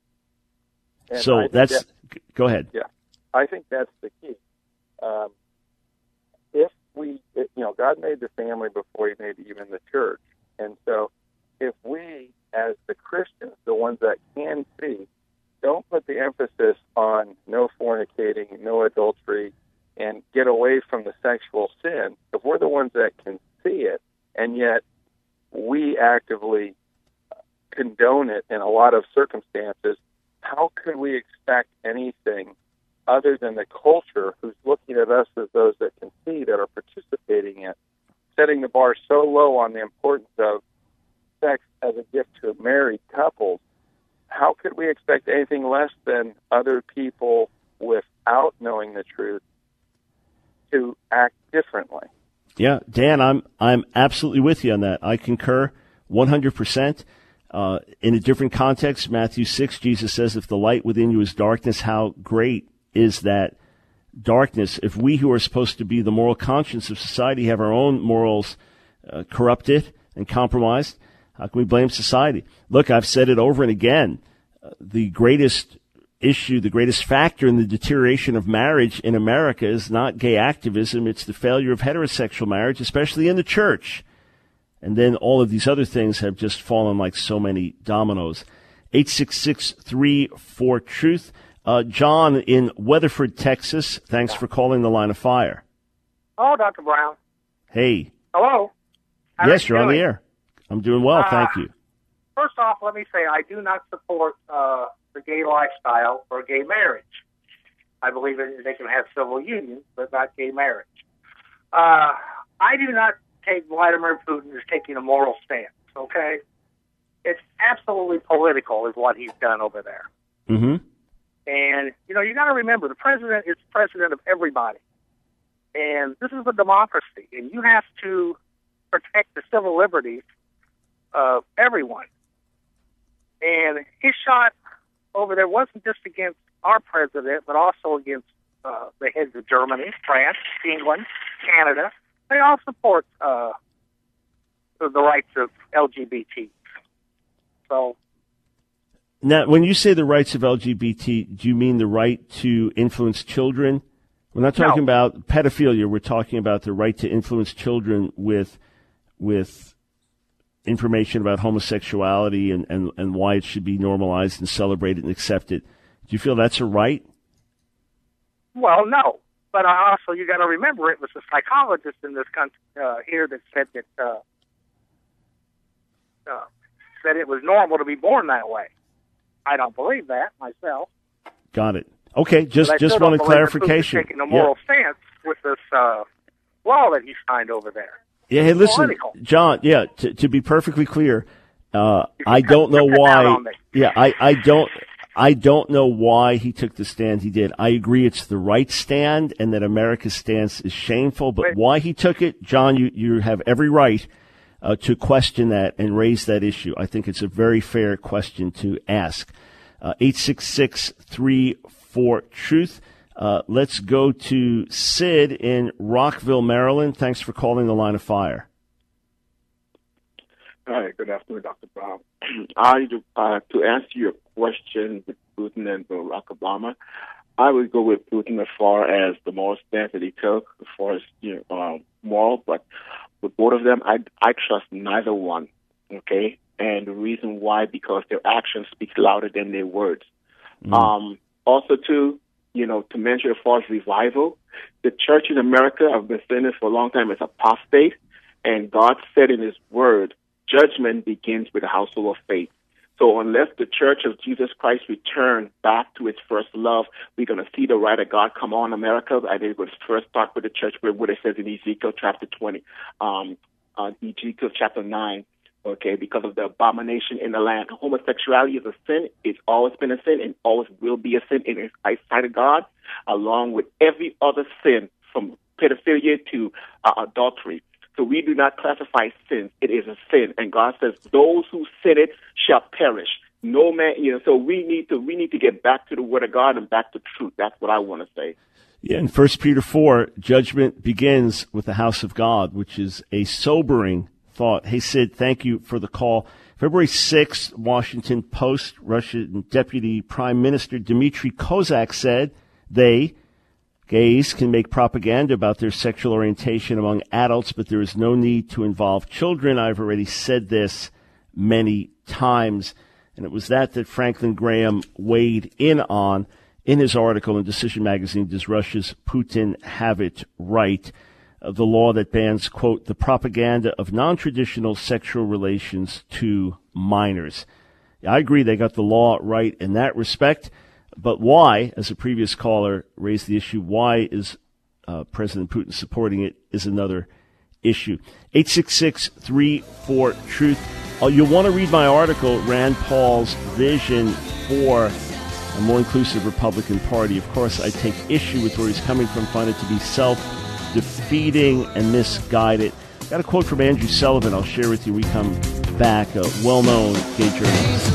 And
so go ahead.
Yeah, I think that's the key. If God made the family before He made even the church, and so if we, as the Christians, the ones that can see, don't put the emphasis on no fornicating, no adultery, and get away from the sexual sin, if we're the ones that can see it, and yet we actively condone it in a lot of circumstances, how could we expect anything other than the culture who's looking at us as those that can see, that are participating in, setting the bar so low on the importance of sex as a gift to married couples? How could we expect anything less than other people without knowing the truth to act differently?
Yeah, Dan, I'm absolutely with you on that. I concur 100%. In a different context, Matthew 6, Jesus says, if the light within you is darkness, how great is that darkness? If we who are supposed to be the moral conscience of society have our own morals corrupted and compromised, how can we blame society? Look, I've said it over and again. The greatest issue, the greatest factor in the deterioration of marriage in America is not gay activism. It's the failure of heterosexual marriage, especially in the church. And then all of these other things have just fallen like so many dominoes. 866-34-TRUTH. John in Weatherford, Texas. Thanks for calling the Line of Fire.
Hello, Dr. Brown.
Hey.
Hello.
Yes, you're on the air. I'm doing well, thank you.
First off, let me say I do not support the gay lifestyle or gay marriage. I believe that they can have civil unions, but not gay marriage. I do not take Vladimir Putin as taking a moral stance, okay? It's absolutely political is what he's done over there.
Mm-hmm.
And, you got to remember, the president is president of everybody. And this is a democracy, and you have to protect the civil liberties of everyone. And his shot over there wasn't just against our president, but also against the heads of Germany, France, England, Canada. They all support the rights of LGBT. So,
now, when you say the rights of LGBT, do you mean the right to influence children? We're not talking about pedophilia. We're talking about the right to influence children with information about homosexuality and why it should be normalized and celebrated and accepted. Do you feel that's a right?
Well, no. But also, you got to remember, it was a psychologist in this country here that said that it was normal to be born that way. I don't believe that myself.
Got it. Okay, just wanted clarification.
Taking a moral stance with this law that he signed over there.
Yeah, hey, listen, political. John. Yeah, to be perfectly clear, I don't know why. Yeah, I don't know why he took the stand he did. I agree it's the right stand and that America's stance is shameful, but why he took it, John, you have every right to question that and raise that issue. I think it's a very fair question to ask. 866-34-TRUTH. Let's go to Sid in Rockville, Maryland. Thanks for calling the Line of Fire.
Hi, good afternoon, Dr. Brown. To answer your question with Putin and Barack Obama, I would go with Putin as far as the moral stance that he took, as far as moral. But with both of them, I trust neither one. Okay, and the reason why, because their actions speak louder than their words. Also, too, to mention as far as revival, the church in America, I've been saying this for a long time, is apostate, and God said in His Word, judgment begins with the household of faith. So unless the Church of Jesus Christ return back to its first love, we're going to see the wrath of God come on America. I think it would first start with the church where what it says in Ezekiel chapter 20, Ezekiel chapter 9. Okay, because of the abomination in the land. Homosexuality is a sin. It's always been a sin and always will be a sin in the eyesight of God, along with every other sin from pedophilia to adultery. So we do not classify sins. It is a sin. And God says those who sin it shall perish. No man, so we need to get back to the Word of God and back to truth. That's what I want to say.
Yeah, in 1 Peter 4, judgment begins with the house of God, which is a sobering thought. Hey, Sid, thank you for the call. February 6th, Washington Post, Russian Deputy Prime Minister Dmitry Kozak said they, Gays can make propaganda about their sexual orientation among adults, but there is no need to involve children. I've already said this many times. And it was that Franklin Graham weighed in on in his article in Decision Magazine, Does Russia's Putin Have It Right? The law that bans, quote, the propaganda of non-traditional sexual relations to minors. I agree they got the law right in that respect. But why, as a previous caller raised the issue, why is President Putin supporting it is another issue. 866-34-TRUTH. You'll want to read my article, Rand Paul's Vision for a More Inclusive Republican Party. Of course, I take issue with where he's coming from, find it to be self-defeating and misguided. Got a quote from Andrew Sullivan I'll share with you when we come back, a well-known gay journalist.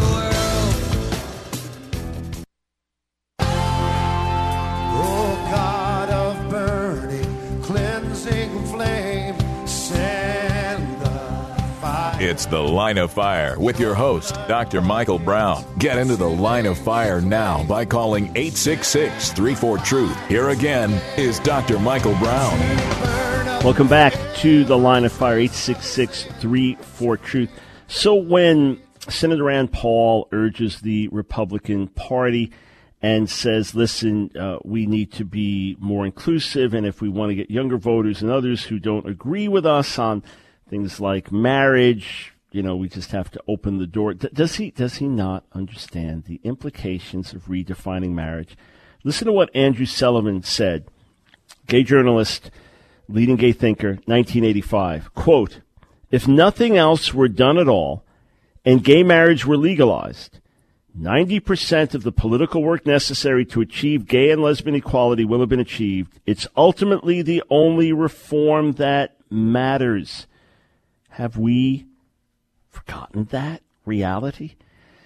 It's The Line of Fire with your host, Dr. Michael Brown. Get into The Line of Fire now by calling 866-34-TRUTH. Here again is Dr. Michael Brown.
Welcome back to The Line of Fire, 866-34-TRUTH. So when Senator Rand Paul urges the Republican Party and says, listen, we need to be more inclusive, and if we want to get younger voters and others who don't agree with us on things like marriage, we just have to open the door. Does he not understand the implications of redefining marriage? Listen to what Andrew Sullivan said, gay journalist, leading gay thinker, 1985. Quote, if nothing else were done at all and gay marriage were legalized, 90% of the political work necessary to achieve gay and lesbian equality will have been achieved. It's ultimately the only reform that matters. Have we forgotten that reality?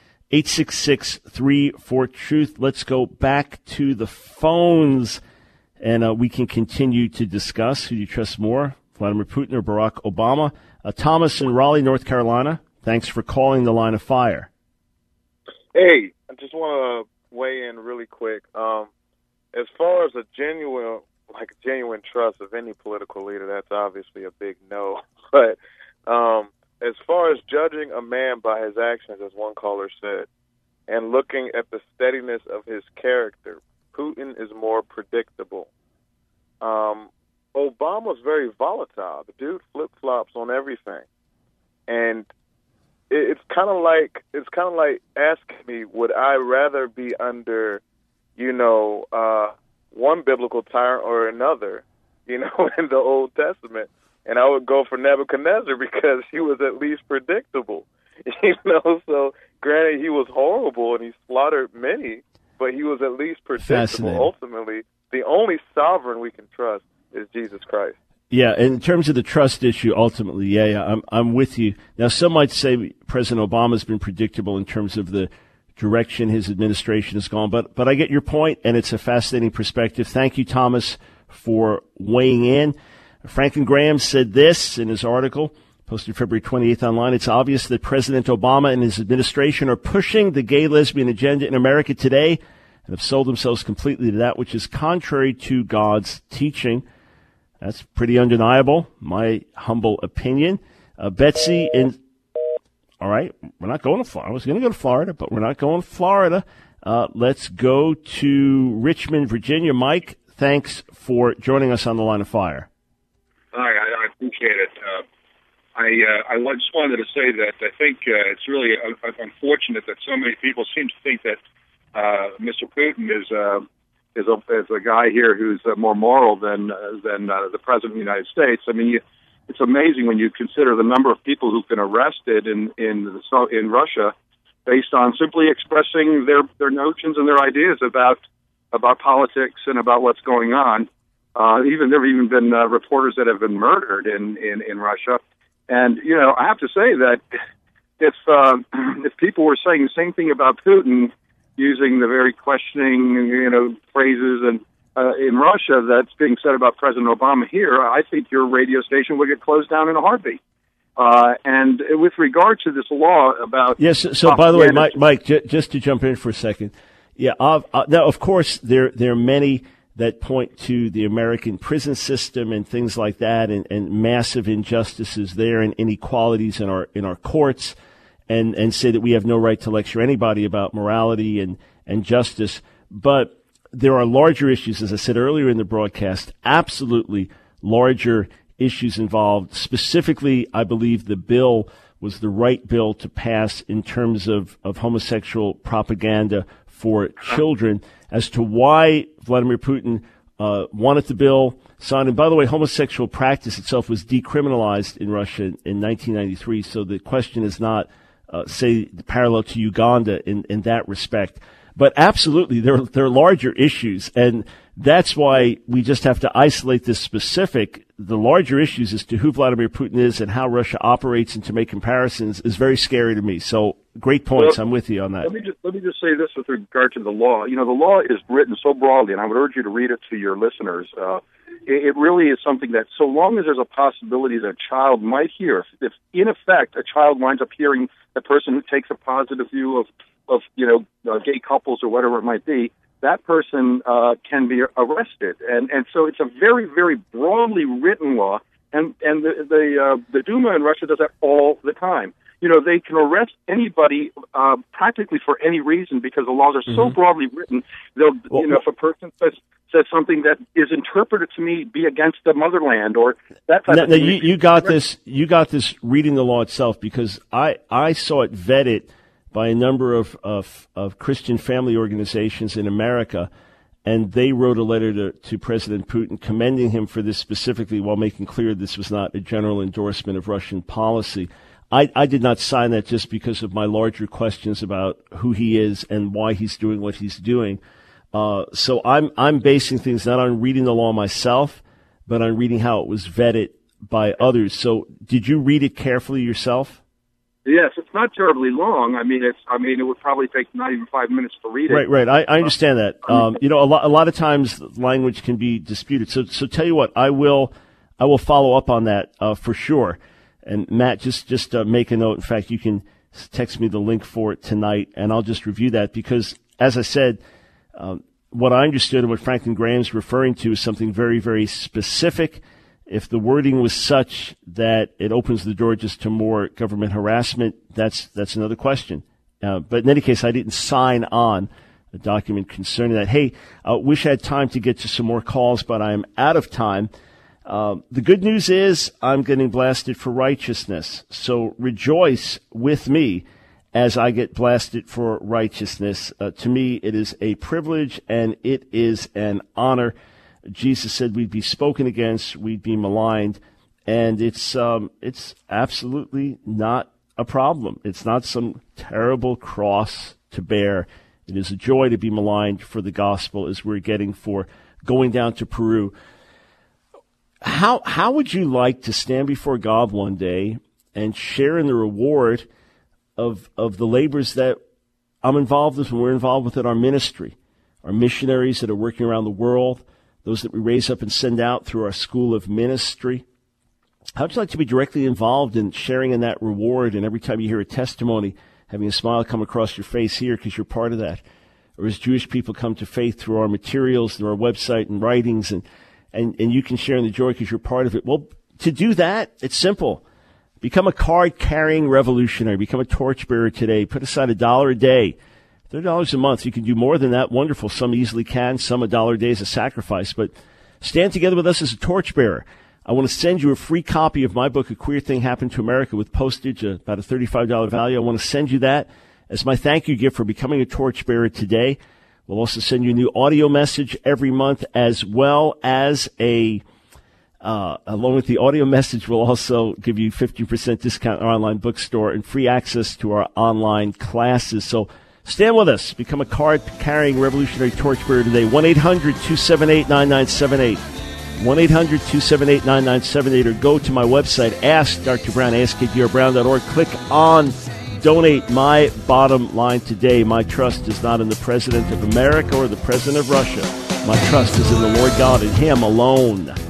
866-34-TRUTH. Let's go back to the phones, and we can continue to discuss who you trust more, Vladimir Putin or Barack Obama. Thomas in Raleigh, North Carolina, thanks for calling The Line of Fire.
Hey, I just want to weigh in really quick. As far as a genuine trust of any political leader, that's obviously a big no. But as far as judging a man by his actions, as one caller said, and looking at the steadiness of his character, Putin is more predictable. Obama's very volatile. The dude flip-flops on everything. And it's kind of like asking me, would I rather be under, one biblical tyrant or another, in the Old Testament? And I would go for Nebuchadnezzar because he was at least predictable, So, granted, he was horrible and he slaughtered many, but he was at least predictable. Ultimately, the only sovereign we can trust is Jesus Christ.
Yeah, in terms of the trust issue, ultimately, I'm with you. Now, some might say President Obama's been predictable in terms of the direction his administration has gone, but I get your point, and it's a fascinating perspective. Thank you, Thomas, for weighing in. Franklin Graham said this in his article, posted February 28th online. It's obvious that President Obama and his administration are pushing the gay lesbian agenda in America today and have sold themselves completely to that which is contrary to God's teaching. That's pretty undeniable, my humble opinion. Betsy all right, we're not going to Florida. I was going to go to Florida, but we're not going to Florida. Let's go to Richmond, Virginia. Mike, thanks for joining us on The Line of Fire.
Hi, I appreciate it. I just wanted to say that I think it's really unfortunate that so many people seem to think that Mr. Putin is a guy here who's more moral than the President of the United States. I mean, it's amazing when you consider the number of people who've been arrested in Russia based on simply expressing their notions and their ideas about politics and about what's going on. There have even been reporters that have been murdered in Russia. And, I have to say that if people were saying the same thing about Putin, using the very questioning, phrases and in Russia that's being said about President Obama here, I think your radio station would get closed down in a heartbeat. And with regard to this law about...
Yes, so by the way, Mike, just to jump in for a second. Yeah, now, of course, there are many that point to the American prison system and things like that, and massive injustices there and inequalities in our courts, and say that we have no right to lecture anybody about morality and justice. But there are larger issues, as I said earlier in the broadcast, absolutely larger issues involved. Specifically, I believe the bill was the right bill to pass in terms of homosexual propaganda for children. As to why Vladimir Putin wanted the bill signed, and by the way, homosexual practice itself was decriminalized in Russia in 1993, so the question is not, say, parallel to Uganda in that respect. But absolutely, there are larger issues, and that's why we just have to isolate this specific. The larger issues as to who Vladimir Putin is and how Russia operates, and to make comparisons is very scary to me. So great points. I'm with you on that.
Let me just say this with regard to the law. You know, the law is written so broadly, and I would urge you to read it to your listeners. It really is something that, so long as there's a possibility that a child might hear, if in effect a child winds up hearing the person who takes a positive view of gay couples or whatever it might be, that person can be arrested. And so it's a very, very broadly written law, and the Duma in Russia does that all the time. You know, they can arrest anybody practically for any reason because the laws are so broadly written. If a person says something that is interpreted to me be against the motherland or that type of thing.
You got this reading the law itself, because I saw it vetted by a number of Christian family organizations in America, and they wrote a letter to President Putin commending him for this specifically, while making clear this was not a general endorsement of Russian policy. I did not sign that just because of my larger questions about who he is and why he's doing what he's doing. So I'm basing things not on reading the law myself, but on reading how it was vetted by others. So did you read it carefully yourself?
Yes, it's not terribly long. I mean, it would probably take not even 5 minutes to read it.
Right. I understand that. A lot of times language can be disputed. So tell you what, I will follow up on that for sure. And Matt, just make a note. In fact, you can text me the link for it tonight, and I'll just review that, because, as I said, what I understood and what Franklin Graham's referring to is something very, very specific. If the wording was such that it opens the door just to more government harassment, that's another question. But in any case, I didn't sign on a document concerning that. Hey, I wish I had time to get to some more calls, but I am out of time. The good news is I'm getting blasted for righteousness. So rejoice with me as I get blasted for righteousness. To me, it is a privilege and it is an honor. Jesus said we'd be spoken against, we'd be maligned, and it's absolutely not a problem. It's not some terrible cross to bear. It is a joy to be maligned for the gospel, as we're getting for going down to Peru. How would you like to stand before God one day and share in the reward of the labors that I'm involved with and we're involved with in our ministry, our missionaries that are working around the world, those that we raise up and send out through our school of ministry? How would you like to be directly involved in sharing in that reward, and every time you hear a testimony, having a smile come across your face here because you're part of that? Or as Jewish people come to faith through our materials, through our website and writings, and you can share in the joy because you're part of it. Well, to do that, it's simple. Become a card-carrying revolutionary. Become a torchbearer today. Put aside $1 a day. $30 a month. You can do more than that. Wonderful. Some easily can. Some $1 a day is a sacrifice. But stand together with us as a torchbearer. I want to send you a free copy of my book, A Queer Thing Happened to America, with postage, about a $35 value. I want to send you that as my thank you gift for becoming a torchbearer today. We'll also send you a new audio message every month, as well as along with the audio message, we'll also give you 50% discount on our online bookstore and free access to our online classes. So stand with us. Become a card-carrying revolutionary torchbearer today. 1-800-278-9978. 1-800-278-9978, or go to my website, Ask Dr. Brown, askdrbrown.org. Click on Donate. My bottom line today: my trust is not in the President of America or the President of Russia. My trust is in the Lord God and Him alone.